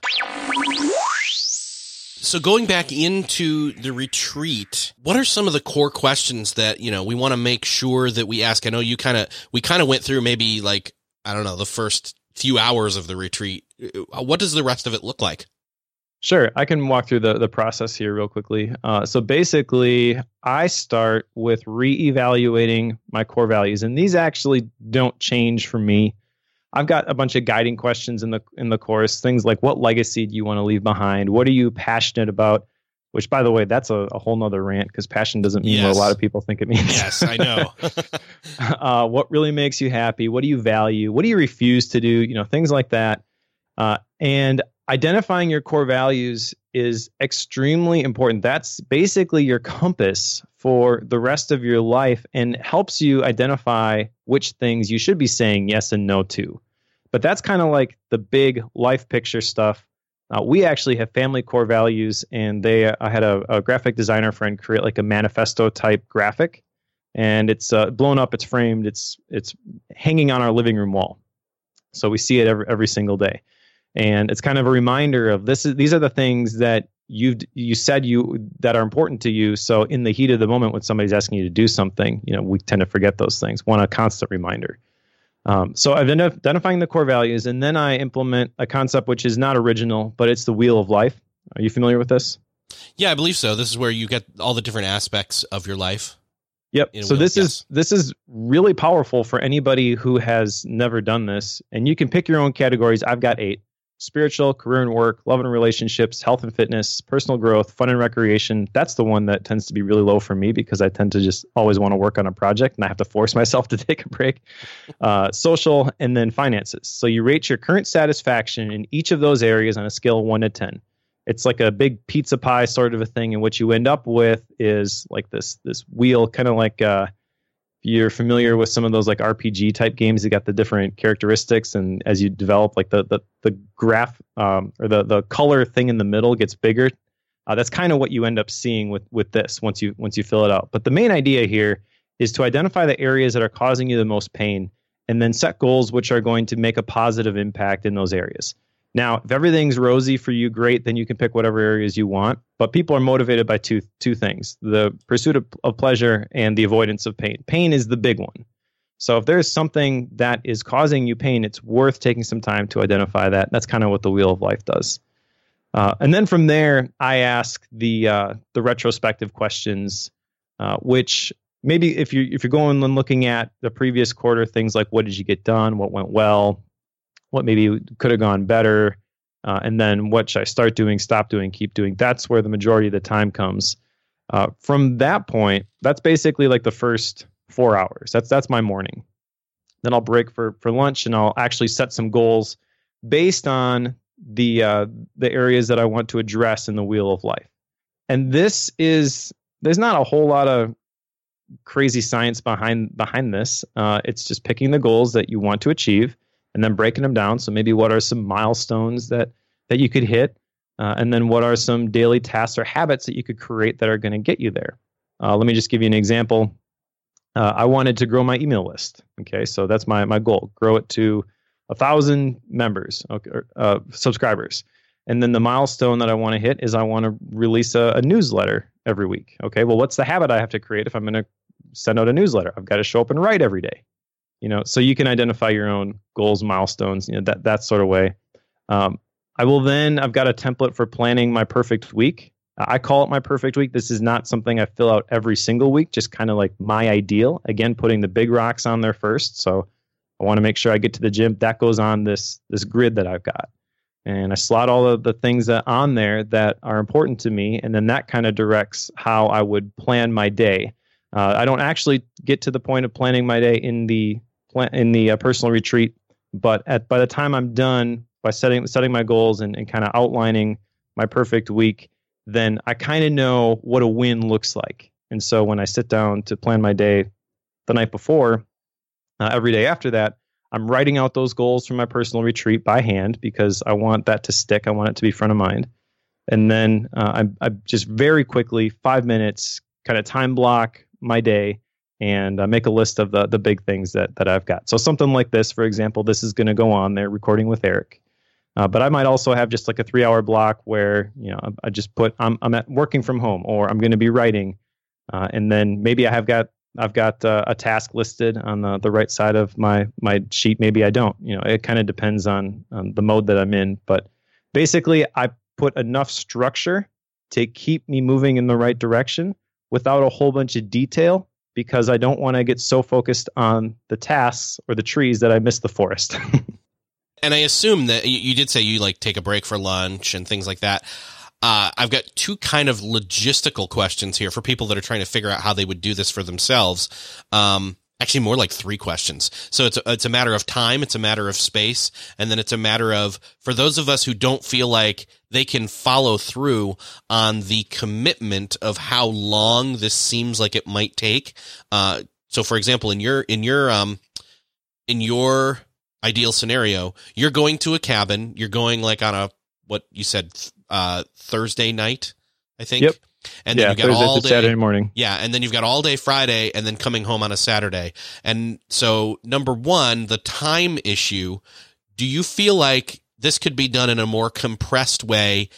So going back into the retreat, what are some of the core questions that, you know, we want to make sure that we ask? I know you kind of, we kind of went through maybe like, I don't know, the first few hours of the retreat. What does the rest of it look like? Sure. I can walk through the, the process here real quickly. Uh, so basically, I start with reevaluating my core values, and these actually don't change for me. I've got a bunch of guiding questions in the in the course, things like what legacy do you want to leave behind? What are you passionate about which, by the way, that's a, a whole nother rant because passion doesn't mean yes. what a lot of people think it means. Yes, I know. uh, what really makes you happy? What do you value? What do you refuse to do? You know, things like that. Uh, and identifying your core values is extremely important. That's basically your compass for the rest of your life and helps you identify which things you should be saying yes and no to. But that's kind of like the big life picture stuff. Uh, we actually have family core values, and they uh, I had a, a graphic designer friend create like a manifesto type graphic, and it's uh, blown up, it's framed, it's it's hanging on our living room wall. So we see it every, every single day. And it's kind of a reminder of this is these are the things that you you said you that are important to you. So in the heat of the moment when somebody's asking you to do something, you know, we tend to forget those things. Want a constant reminder. Um, so I've been identifying the core values, and then I implement a concept which is not original, but it's the wheel of life. Are you familiar with this? Yeah, I believe so. This is where you get all the different aspects of your life. Yep. So wheel. this yes. is this is really powerful for anybody who has never done this. And you can pick your own categories. I've got eight. Spiritual, career and work, love and relationships, health and fitness, personal growth, fun and recreation. That's the one that tends to be really low for me because I tend to just always want to work on a project and I have to force myself to take a break. Uh, social, and then finances. So you rate your current satisfaction in each of those areas on a scale of one to ten. It's like a big pizza pie sort of a thing. And what you end up with is like this, this wheel, kind of like uh, you're familiar with some of those like R P G type games. You got the different characteristics, and as you develop, like the the the graph um, or the the color thing in the middle gets bigger. Uh, that's kind of what you end up seeing with with this once you once you fill it out. But the main idea here is to identify the areas that are causing you the most pain, and then set goals which are going to make a positive impact in those areas. Now, if everything's rosy for you, great, then you can pick whatever areas you want. But people are motivated by two two things, the pursuit of, of pleasure and the avoidance of pain. Pain is the big one. So if there's something that is causing you pain, it's worth taking some time to identify that. That's kind of what the Wheel of Life does. Uh, and then from there, I ask the uh, the retrospective questions, uh, which maybe if you if you're going and looking at the previous quarter, things like what did you get done, what went well, what maybe could have gone better, uh, and then what should I start doing, stop doing, keep doing. That's where the majority of the time comes. Uh, from that point, that's basically like the first four hours. That's that's my morning. Then I'll break for for lunch, and I'll actually set some goals based on the uh, the areas that I want to address in the Wheel of Life. And this is there's not a whole lot of crazy science behind behind this. Uh, it's just picking the goals that you want to achieve, and then breaking them down. So maybe what are some milestones that, that you could hit? Uh, and then what are some daily tasks or habits that you could create that are going to get you there? Uh, let me just give you an example. Uh, I wanted to grow my email list. Okay, so that's my, my goal. Grow it to a thousand members, okay, uh, subscribers. And then the milestone that I want to hit is I want to release a, a newsletter every week. Okay, well, what's the habit I have to create if I'm going to send out a newsletter? I've got to show up and write every day. You know, so you can identify your own goals, milestones, you know, that, that sort of way. Um, I will then, I've got a template for planning my perfect week. I call it my perfect week. This is not something I fill out every single week, just kind of like my ideal. Again, putting the big rocks on there first. So I want to make sure I get to the gym. That goes on this, this grid that I've got. And I slot all of the things that on there that are important to me. And then that kind of directs how I would plan my day. Uh, I don't actually get to the point of planning my day in the in the uh, personal retreat, but at by the time I'm done by setting setting my goals and, and kind of outlining my perfect week, then I kind of know what a win looks like. And so when I sit down to plan my day the night before, uh, every day after that, I'm writing out those goals from my personal retreat by hand because I want that to stick. I want it to be front of mind. And then uh, I, I just very quickly, five minutes, kind of time block my day and uh, make a list of the the big things that that I've got. So something like this, for example, this is going to go on there, recording with Eric. Uh, but I might also have just like a three hour block where, you know, I, I just put I'm I'm at working from home, or I'm going to be writing, uh, and then maybe I have got I've got uh, a task listed on the, the right side of my my sheet. Maybe I don't. You know, it kind of depends on, on the mode that I'm in. But basically, I put enough structure to keep me moving in the right direction without a whole bunch of detail, because I don't want to get so focused on the tasks or the trees that I miss the forest. And I assume that you, you did say you like take a break for lunch and things like that. Uh, I've got two kind of logistical questions here for people that are trying to figure out how they would do this for themselves. Um, actually more like three questions. So it's a, it's a matter of time. It's a matter of space. And then it's a matter of, for those of us who don't feel like they can follow through on the commitment of how long this seems like it might take. Uh, so for example, in your, in your, um, in your ideal scenario, you're going to a cabin, you're going like on a, what you said, uh, Thursday night, I think. Yep. And then yeah, you've got Thursday all to day Saturday morning. Yeah, and then you've got all day Friday, and then coming home on a Saturday. And so, number one, the time issue. Do you feel like this could be done in a more compressed way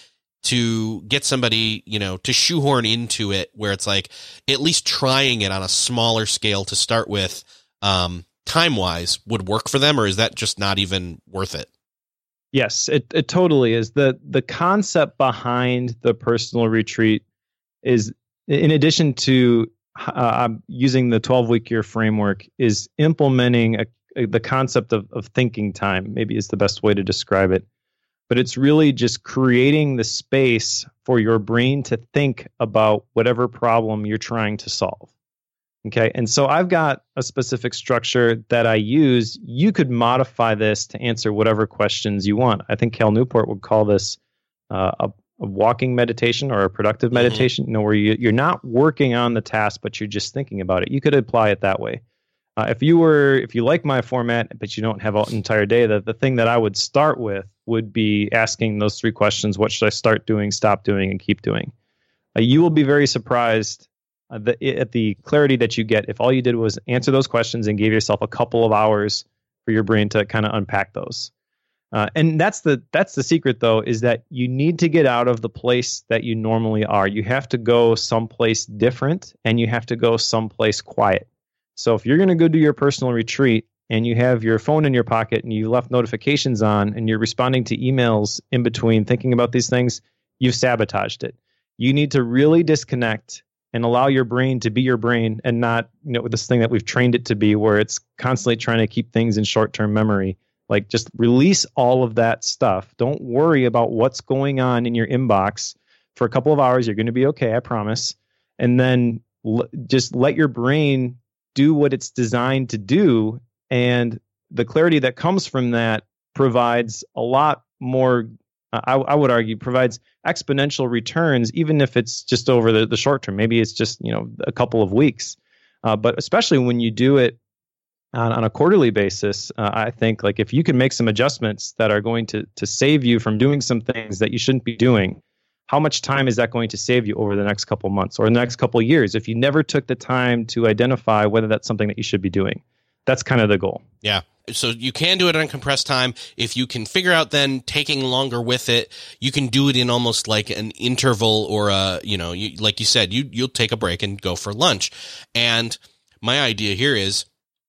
to get somebody, you know, to shoehorn into it, where it's like at least trying it on a smaller scale to start with, um, time wise, would work for them, or is that just not even worth it? Yes, it it totally is. The the concept behind the personal retreat is, in addition to uh, using the twelve-week year framework, is implementing a, a, the concept of, of thinking time, maybe is the best way to describe it. But it's really just creating the space for your brain to think about whatever problem you're trying to solve. Okay, and so I've got a specific structure that I use. You could modify this to answer whatever questions you want. I think Cal Newport would call this uh, a a walking meditation or a productive Mm-hmm. meditation, you know, where you, you're not working on the task, but you're just thinking about it. You could apply it that way. Uh, if you were, if you like my format, but you don't have an entire day, the, the thing that I would start with would be asking those three questions. What should I start doing, stop doing, and keep doing? Uh, you will be very surprised uh, the, at the clarity that you get if all you did was answer those questions and gave yourself a couple of hours for your brain to kind of unpack those. Uh, and that's the that's the secret, though, is that you need to get out of the place that you normally are. You have to go someplace different, and you have to go someplace quiet. So if you're going to go do your personal retreat and you have your phone in your pocket and you left notifications on and you're responding to emails in between thinking about these things, you've sabotaged it. You need to really disconnect and allow your brain to be your brain, and not, you know, this thing that we've trained it to be, where it's constantly trying to keep things in short-term memory. Like, just release all of that stuff. Don't worry about what's going on in your inbox for a couple of hours. You're going to be okay, I promise. And then l- just let your brain do what it's designed to do. And the clarity that comes from that provides a lot more, uh, I, I would argue, provides exponential returns, even if it's just over the, the short term. Maybe it's just, you know, a couple of weeks. Uh, but especially when you do it On, on a quarterly basis, uh, I think, like, if you can make some adjustments that are going to to save you from doing some things that you shouldn't be doing, how much time is that going to save you over the next couple months or the next couple of years if you never took the time to identify whether that's something that you should be doing? That's kind of the goal. Yeah. So you can do it on compressed time. If you can figure out then taking longer with it, you can do it in almost like an interval, or a, you know, you, like you said, you, you'll take a break and go for lunch. And my idea here is,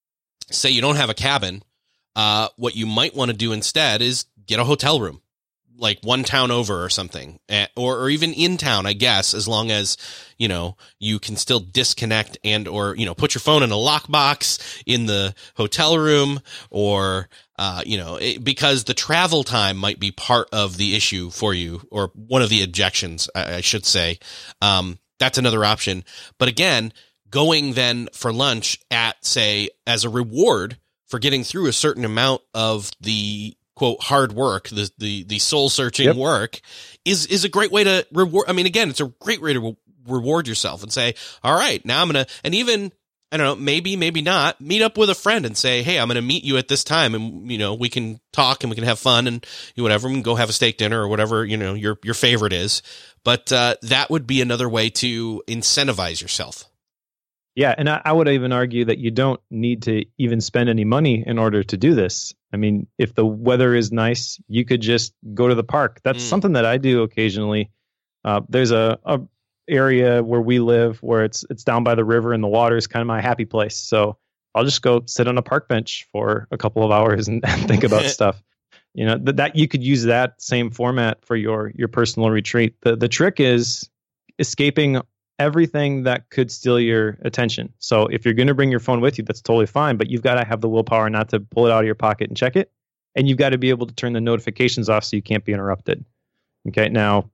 say you don't have a cabin, uh, what you might want to do instead is get a hotel room, like one town over or something, uh, or, or even in town, I guess, as long as, you know, you can still disconnect and, or, you know, put your phone in a lockbox in the hotel room, or, uh, you know, it, because the travel time might be part of the issue for you, or one of the objections, I, I should say. Um, that's another option. But again, going then for lunch at, say, as a reward for getting through a certain amount of the quote hard work, the the the soul searching yep. work, is is a great way to reward. I mean, again, it's a great way to re- reward yourself and say, all right, now I'm gonna, and even, I don't know, maybe maybe not, meet up with a friend and say, hey, I'm gonna meet you at this time, and, you know, we can talk and we can have fun and whatever, we can go have a steak dinner or whatever, you know, your your favorite is. But uh, that would be another way to incentivize yourself. Yeah, and I, I would even argue that you don't need to even spend any money in order to do this. I mean, if the weather is nice, you could just go to the park. That's mm. something that I do occasionally. Uh, there's a, a area where we live where it's it's down by the river, and the water is kind of my happy place. So I'll just go sit on a park bench for a couple of hours and, and think about stuff. You know, th- that you could use that same format for your your personal retreat. The the trick is escaping everything that could steal your attention. So if you're going to bring your phone with you, that's totally fine, but you've got to have the willpower not to pull it out of your pocket and check it. And you've got to be able to turn the notifications off so you can't be interrupted. Okay. Now,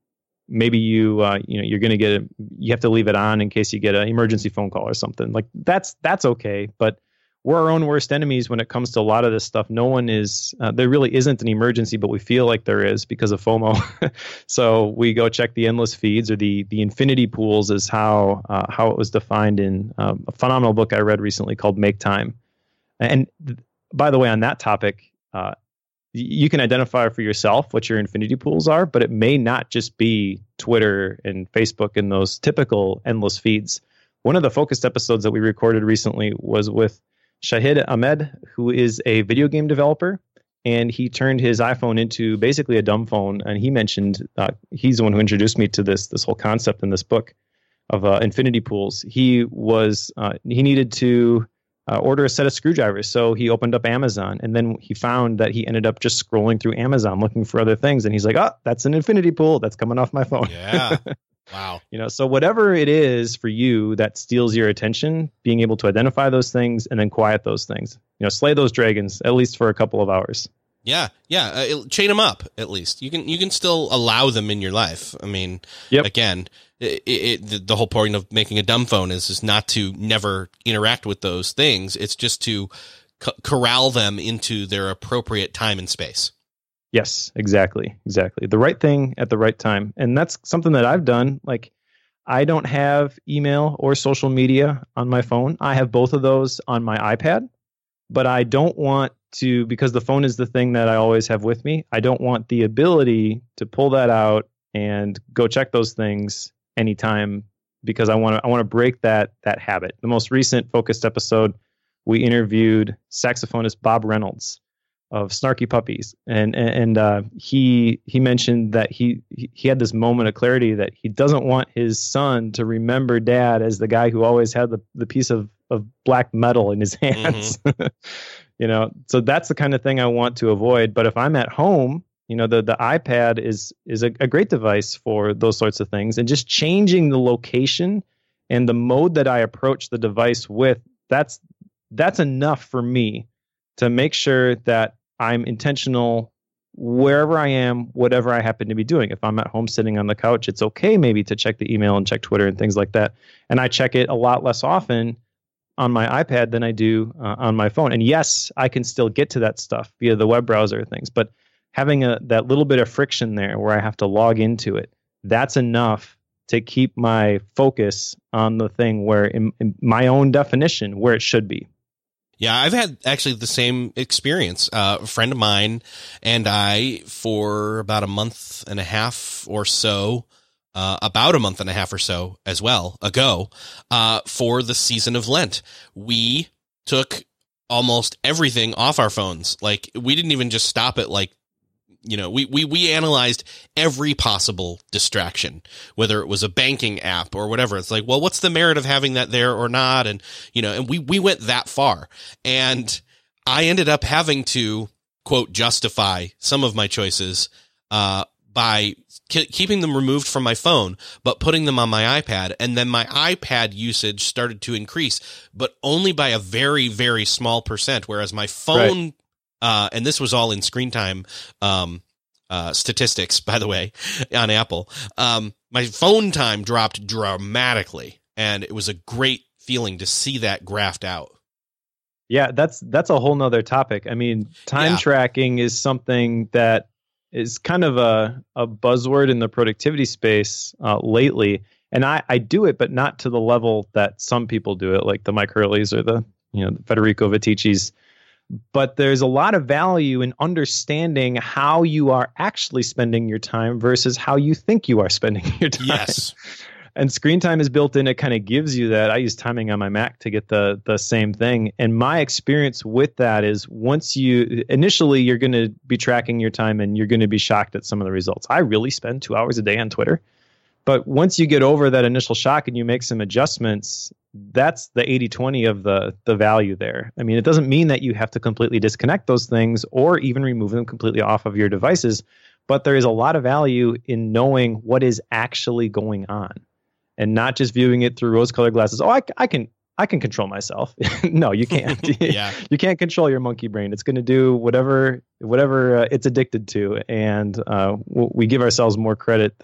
maybe you uh, you know you're going to get a, you have to leave it on in case you get an emergency phone call or something. Like that's that's okay, but we're our own worst enemies when it comes to a lot of this stuff. No one is, uh, there really isn't an emergency, but we feel like there is because of FOMO. So we go check the endless feeds, or the the infinity pools is how uh, how it was defined in um, a phenomenal book I read recently called Make Time. And th- by the way, on that topic, uh, you can identify for yourself what your infinity pools are, but it may not just be Twitter and Facebook and those typical endless feeds. One of the focused episodes that we recorded recently was with Shahid Ahmed, who is a video game developer, and he turned his iPhone into basically a dumb phone. And he mentioned uh, he's the one who introduced me to this this whole concept in this book of uh, infinity pools. He was uh, he needed to uh, order a set of screwdrivers, so he opened up Amazon, and then he found that he ended up just scrolling through Amazon looking for other things, and he's like, "Oh, that's an infinity pool that's coming off my phone." Yeah. Wow. You know, so whatever it is for you that steals your attention, being able to identify those things and then quiet those things, you know, slay those dragons, at least for a couple of hours. Yeah. Yeah. Uh, it, chain them up. At least you can, you can still allow them in your life. I mean, yep. again, it, it, the, the whole point of making a dumb phone is, is not to never interact with those things. It's just to c- corral them into their appropriate time and space. Yes, exactly. Exactly. The right thing at the right time. And that's something that I've done. Like, I don't have email or social media on my phone. I have both of those on my iPad, but I don't want to, because the phone is the thing that I always have with me. I don't want the ability to pull that out and go check those things anytime, because I want to, I want to break that, that habit. The most recent focused episode, we interviewed saxophonist Bob Reynolds of Snarky Puppies, and and uh, he he mentioned that he he had this moment of clarity that he doesn't want his son to remember dad as the guy who always had the, the piece of, of black metal in his hands. Mm-hmm. You know, so that's the kind of thing I want to avoid. But if I'm at home, you know, the the iPad is is a, a great device for those sorts of things, and just changing the location and the mode that I approach the device with, that's that's enough for me to make sure that I'm intentional wherever I am, whatever I happen to be doing. If I'm at home sitting on the couch, it's okay maybe to check the email and check Twitter and things like that. And I check it a lot less often on my iPad than I do uh, on my phone. And yes, I can still get to that stuff via the web browser and things, but having a that little bit of friction there where I have to log into it, that's enough to keep my focus on the thing where, in, in my own definition, where it should be. Yeah, I've had actually the same experience. Uh, a friend of mine and I, for about a month and a half or so, uh, about a month and a half or so as well ago, uh, for the season of Lent, we took almost everything off our phones. Like, we didn't even just stop at, like, you know, we, we, we analyzed every possible distraction, whether it was a banking app or whatever. It's like, well, what's the merit of having that there or not? And, you know, and we, we went that far, and I ended up having to, quote, justify some of my choices, uh, by k- keeping them removed from my phone, but putting them on my iPad. And then my iPad usage started to increase, but only by a very, very small percent. Whereas my phone, right. Uh, and this was all in screen time um, uh, statistics, by the way, on Apple. Um, my phone time dropped dramatically, and it was a great feeling to see that graphed out. Yeah, that's that's a whole nother topic. I mean, time yeah. tracking is something that is kind of a, a buzzword in the productivity space uh, lately. And I, I do it, but not to the level that some people do it, like the Mike Hurleys or the, you know, the Federico Viticis. But there's a lot of value in understanding how you are actually spending your time versus how you think you are spending your time. Yes. And screen time is built in. It kind of gives you that. I use timing on my Mac to get the the same thing. And my experience with that is once you initially you're going to be tracking your time and you're going to be shocked at some of the results. I really spend two hours a day on Twitter. But once you get over that initial shock and you make some adjustments, that's the eighty twenty of the the value there. I mean, it doesn't mean that you have to completely disconnect those things or even remove them completely off of your devices, but there is a lot of value in knowing what is actually going on and not just viewing it through rose-colored glasses. Oh, I, I can I can control myself. No, you can't. Yeah. You can't control your monkey brain. It's going to do whatever whatever uh, it's addicted to, and uh, we give ourselves more credit than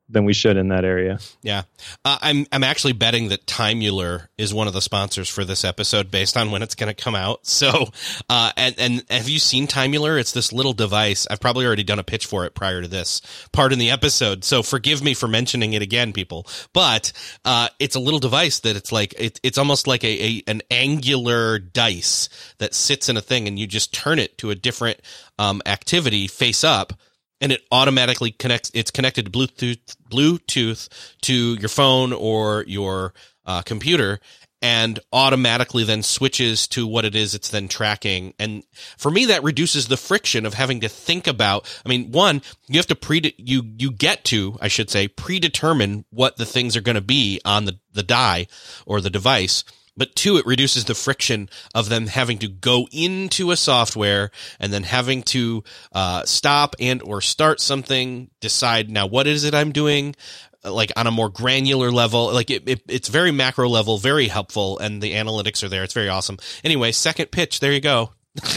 than we should in that area. Yeah. Uh, I'm I'm actually betting that Timular is one of the sponsors for this episode based on when it's going to come out. So, uh, and, and have you seen Timular? It's this little device. I've probably already done a pitch for it prior to this part in the episode. So forgive me for mentioning it again, people. But uh, it's a little device that it's like, it, it's almost like a, a an angular dice that sits in a thing, and you just turn it to a different um, activity face up, and it automatically connects. It's connected to Bluetooth, Bluetooth to your phone or your uh, computer, and automatically then switches to what it is it's then tracking. And for me, that reduces the friction of having to think about. I mean, one, you have to pre you you get to, I should say, predetermine what the things are going to be on the the die or the device. But two, it reduces the friction of them having to go into a software and then having to uh, stop and or start something, decide now what is it I'm doing, like on a more granular level. Like it, it, it's very macro level, very helpful, and the analytics are there. It's very awesome. Anyway, second pitch. There you go.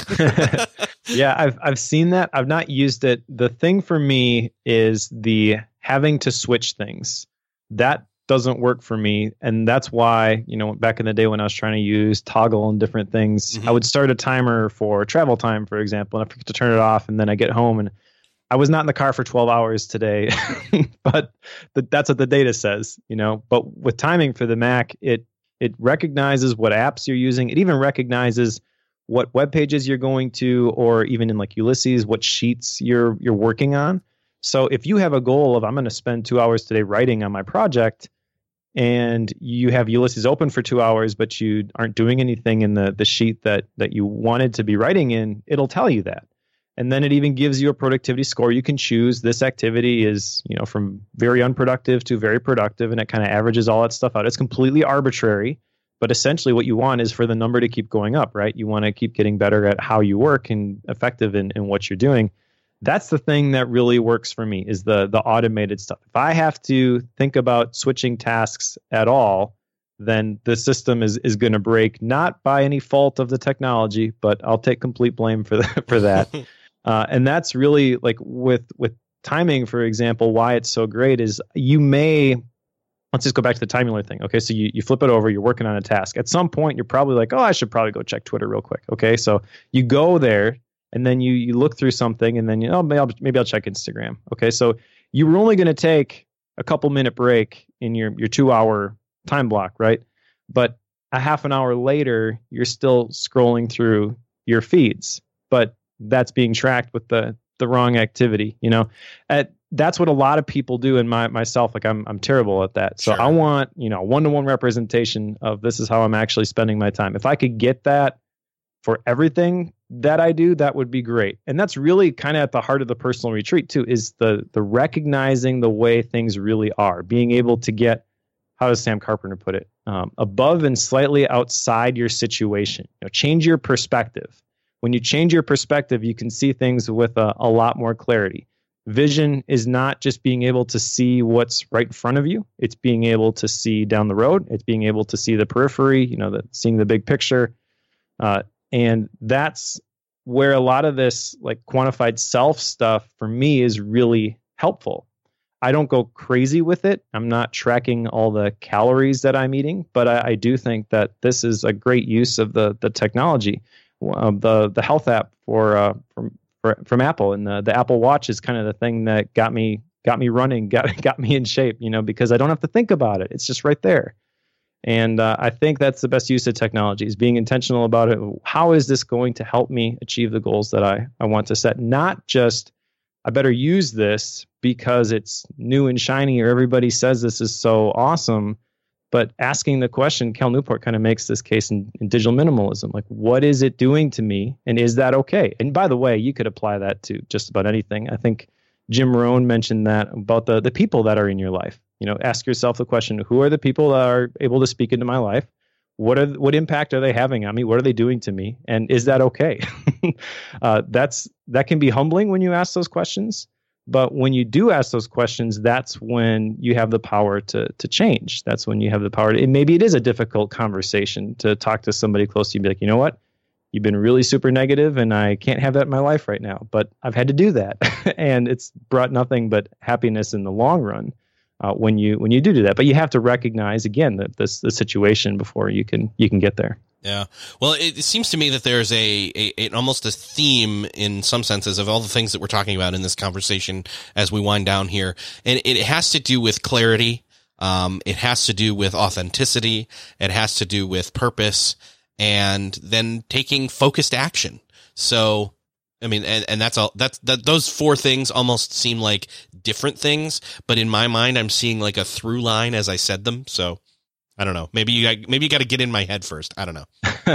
Yeah, I've I've seen that. I've not used it. The thing for me is the having to switch things. That doesn't work for me. And that's why, you know, back in the day when I was trying to use Toggle and different things, mm-hmm. I would start a timer for travel time, for example, and I forget to turn it off. And then I get home and I was not in the car for twelve hours today, but the, that's what the data says, you know. But with timing for the Mac, it it recognizes what apps you're using. It even recognizes what web pages you're going to, or even in like Ulysses, what sheets you're you're working on. So if you have a goal of I'm going to spend two hours today writing on my project, and you have Ulysses open for two hours, but you aren't doing anything in the, the sheet that, that you wanted to be writing in, it'll tell you that. And then it even gives you a productivity score. You can choose this activity is, you know, from very unproductive to very productive, and it kind of averages all that stuff out. It's completely arbitrary, but essentially what you want is for the number to keep going up, right? You want to keep getting better at how you work and effective in, in what you're doing. That's the thing that really works for me, is the the automated stuff. If I have to think about switching tasks at all, then the system is is going to break, not by any fault of the technology, but I'll take complete blame for that, for that. uh, and that's really like with with timing, for example, why it's so great is you may, let's just go back to the Timular thing. Okay, so you, you flip it over, you're working on a task. At some point, you're probably like, oh, I should probably go check Twitter real quick. Okay, so you go there, and then you you look through something, and then you know, maybe I'll, maybe I'll check Instagram. Okay, so you were only going to take a couple minute break in your your two hour time block, right? But a half an hour later, you're still scrolling through your feeds, but that's being tracked with the the wrong activity. You know, at that's what a lot of people do, and my myself, like I'm I'm terrible at that. So sure. I want, you know, one to one representation of this is how I'm actually spending my time. If I could get that for everything that I do, that would be great. And that's really kind of at the heart of the personal retreat too, is the the recognizing the way things really are, being able to get, how does Sam Carpenter put it, um, above and slightly outside your situation. You know, change your perspective. When you change your perspective, you can see things with a, a lot more clarity. Vision is not just being able to see what's right in front of you. It's being able to see down the road. It's being able to see the periphery, you know, the, seeing the big picture. Uh, And that's where a lot of this like quantified self stuff for me is really helpful. I don't go crazy with it. I'm not tracking all the calories that I'm eating, but I, I do think that this is a great use of the the technology, uh, the the health app for uh, from for, from Apple, and the, the Apple Watch is kind of the thing that got me got me running, got got me in shape. You know, because I don't have to think about it. It's just right there. And uh, I think that's the best use of technology, is being intentional about it. How is this going to help me achieve the goals that I, I want to set? Not just, I better use this because it's new and shiny, or everybody says this is so awesome, but asking the question. Cal Newport kind of makes this case in, in digital minimalism. Like, what is it doing to me? And is that okay? And by the way, you could apply that to just about anything. I think Jim Rohn mentioned that about the, the people that are in your life. You know, ask yourself the question, who are the people that are able to speak into my life? What are what impact are they having on me? What are they doing to me? And is that okay? uh, that's that can be humbling when you ask those questions. But when you do ask those questions, that's when you have the power to to change. That's when you have the power to, and maybe it is a difficult conversation to talk to somebody close to you and be like, you know what? You've been really super negative, and I can't have that in my life right now. But I've had to do that. And it's brought nothing but happiness in the long run. uh, when you when you do do that. But you have to recognize again that this the situation before you can you can get there. Yeah. Well, it, it seems to me that there's a, a, a almost a theme in some senses of all the things that we're talking about in this conversation as we wind down here. And it has to do with clarity. Um, it has to do with authenticity. It has to do with purpose and then taking focused action. So, I mean, and, and that's all that's that those four things almost seem like different things, but in my mind, I'm seeing like a through line as I said them. So I don't know. Maybe you maybe you got to get in my head first. I don't know.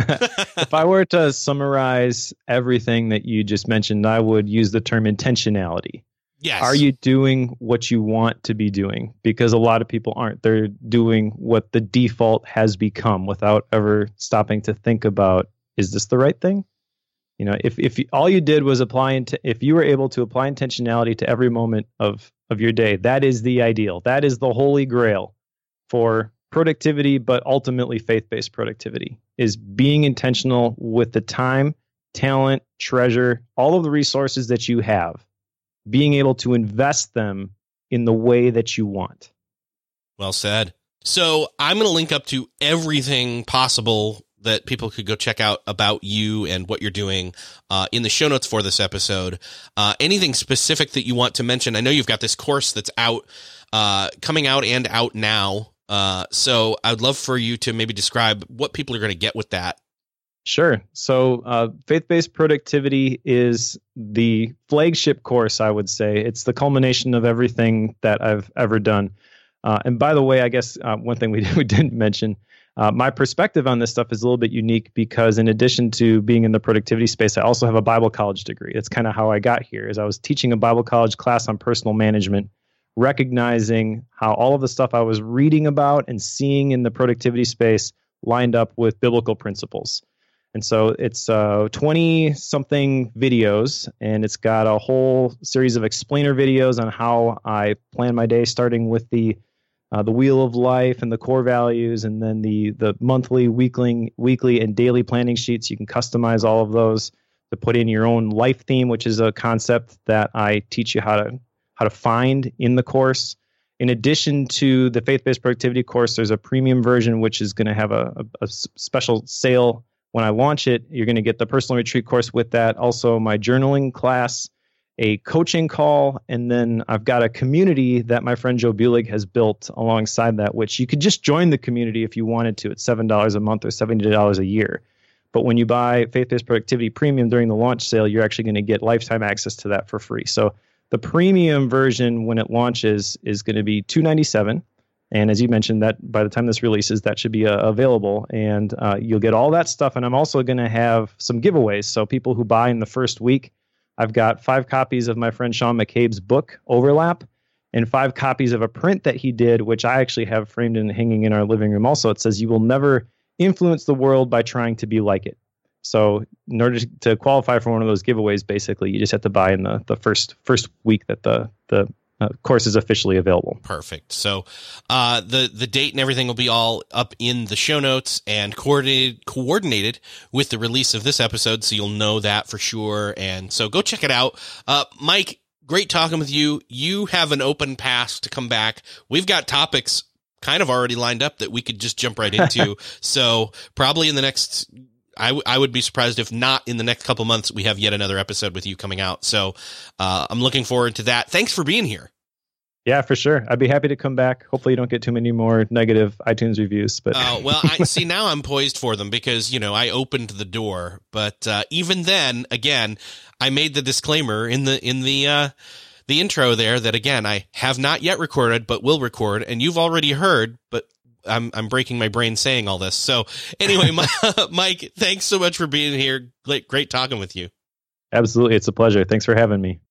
If I were to summarize everything that you just mentioned, I would use the term intentionality. Yes. Are you doing what you want to be doing? Because a lot of people aren't. They're doing what the default has become without ever stopping to think about, is this the right thing? You know, if if all you did was apply, int- if you were able to apply intentionality to every moment of, of your day, that is the ideal. That is the holy grail for productivity, but ultimately faith-based productivity, is being intentional with the time, talent, treasure, all of the resources that you have, being able to invest them in the way that you want. Well said. So I'm going to link up to everything possible that people could go check out about you and what you're doing uh, in the show notes for this episode. Uh, anything specific that you want to mention? I know you've got this course that's out, uh, coming out and out now. Uh, so I'd love for you to maybe describe what people are going to get with that. Sure. So uh, faith-based productivity is the flagship course, I would say. It's the culmination of everything that I've ever done. Uh, and by the way, I guess uh, one thing we, we didn't mention, uh, my perspective on this stuff is a little bit unique because in addition to being in the productivity space, I also have a Bible college degree. That's kind of how I got here, is I was teaching a Bible college class on personal management, recognizing how all of the stuff I was reading about and seeing in the productivity space lined up with biblical principles. And so it's uh, twenty something videos, and it's got a whole series of explainer videos on how I plan my day, starting with the uh, the wheel of life and the core values, and then the the monthly, weekly, weekly and daily planning sheets. You can customize all of those to put in your own life theme, which is a concept that I teach you how to how to find in the course. In addition to the faith-based productivity course, there's a premium version, which is going to have a, a, a special sale when I launch it. You're going to get the personal retreat course with that. Also, my journaling class, a coaching call, and then I've got a community that my friend Joe Bulig has built alongside that, which you could just join the community if you wanted to. It's seven dollars a month or seventy dollars a year. But when you buy Faith-Based Productivity Premium during the launch sale, you're actually going to get lifetime access to that for free. So the premium version, when it launches, is going to be two hundred ninety-seven dollars. And as you mentioned, that by the time this releases, that should be uh, available. And uh, you'll get all that stuff. And I'm also going to have some giveaways. So people who buy in the first week, I've got five copies of my friend Sean McCabe's book, Overlap, and five copies of a print that he did, which I actually have framed and hanging in our living room also. It says, "You will never influence the world by trying to be like it." So in order to qualify for one of those giveaways, basically, you just have to buy in the, the first first week that the the uh, course is officially available. Perfect. So uh, the the date and everything will be all up in the show notes and coordinated coordinated with the release of this episode, so you'll know that for sure. And so go check it out. Uh, Mike, great talking with you. You have an open pass to come back. We've got topics kind of already lined up that we could just jump right into. So probably in the next... I, w- I would be surprised if not in the next couple months we have yet another episode with you coming out. So uh, I'm looking forward to that. Thanks for being here. Yeah, for sure. I'd be happy to come back. Hopefully you don't get too many more negative iTunes reviews. But uh, well, I see now I'm poised for them because, you know, I opened the door. But uh, even then, again, I made the disclaimer in the in the uh, the intro there that, again, I have not yet recorded, but will record. And you've already heard, but I'm I'm breaking my brain saying all this. So anyway, Mike, thanks so much for being here. Great, great talking with you. Absolutely. It's a pleasure. Thanks for having me.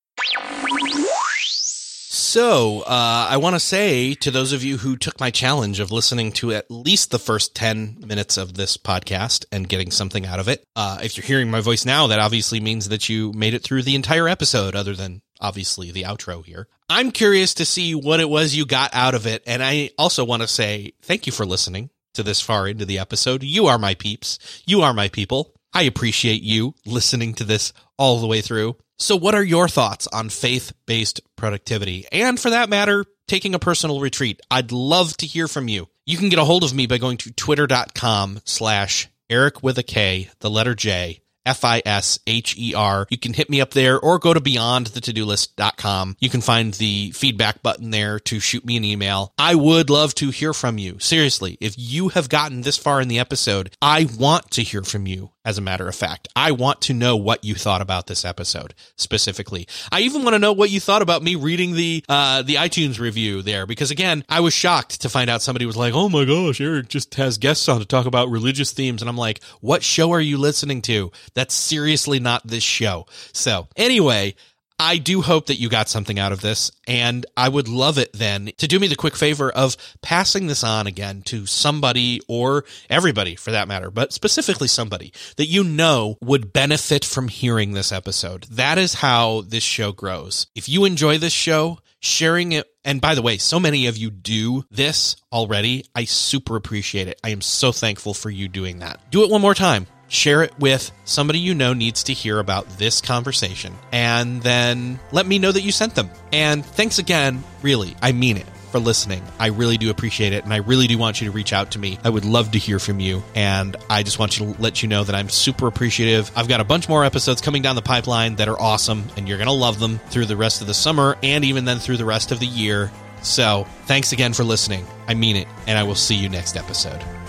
So uh, I want to say to those of you who took my challenge of listening to at least the first ten minutes of this podcast and getting something out of it, uh, if you're hearing my voice now, that obviously means that you made it through the entire episode, other than obviously the outro here. I'm curious to see what it was you got out of it. And I also want to say thank you for listening to this far into the episode. You are my peeps. You are my people. I appreciate you listening to this all the way through. So what are your thoughts on faith-based productivity? And for that matter, taking a personal retreat? I'd love to hear from you. You can get a hold of me by going to twitter.com slash Eric with a K, the letter J, F I S H E R. You can hit me up there or go to beyond the to do list dot com. You can find the feedback button there to shoot me an email. I would love to hear from you. Seriously, if you have gotten this far in the episode, I want to hear from you. As a matter of fact, I want to know what you thought about this episode specifically. I even want to know what you thought about me reading the uh, the iTunes review there, because again, I was shocked to find out somebody was like, "Oh my gosh, Eric just has guests on to talk about religious themes," and I'm like, "What show are you listening to? That's seriously not this show." So anyway, I do hope that you got something out of this, and I would love it then to do me the quick favor of passing this on again to somebody, or everybody for that matter, but specifically somebody that you know would benefit from hearing this episode. That is how this show grows. If you enjoy this show, sharing it, and by the way, so many of you do this already, I super appreciate it. I am so thankful for you doing that. Do it one more time. Share it with somebody you know needs to hear about this conversation, and then let me know that you sent them. And thanks again, really, I mean it, for listening. I really do appreciate it, and I really do want you to reach out to me. I would love to hear from you, and I just want to let you know that I'm super appreciative. I've got a bunch more episodes coming down the pipeline that are awesome, and you're going to love them through the rest of the summer, and even then through the rest of the year. So thanks again for listening. I mean it, and I will see you next episode.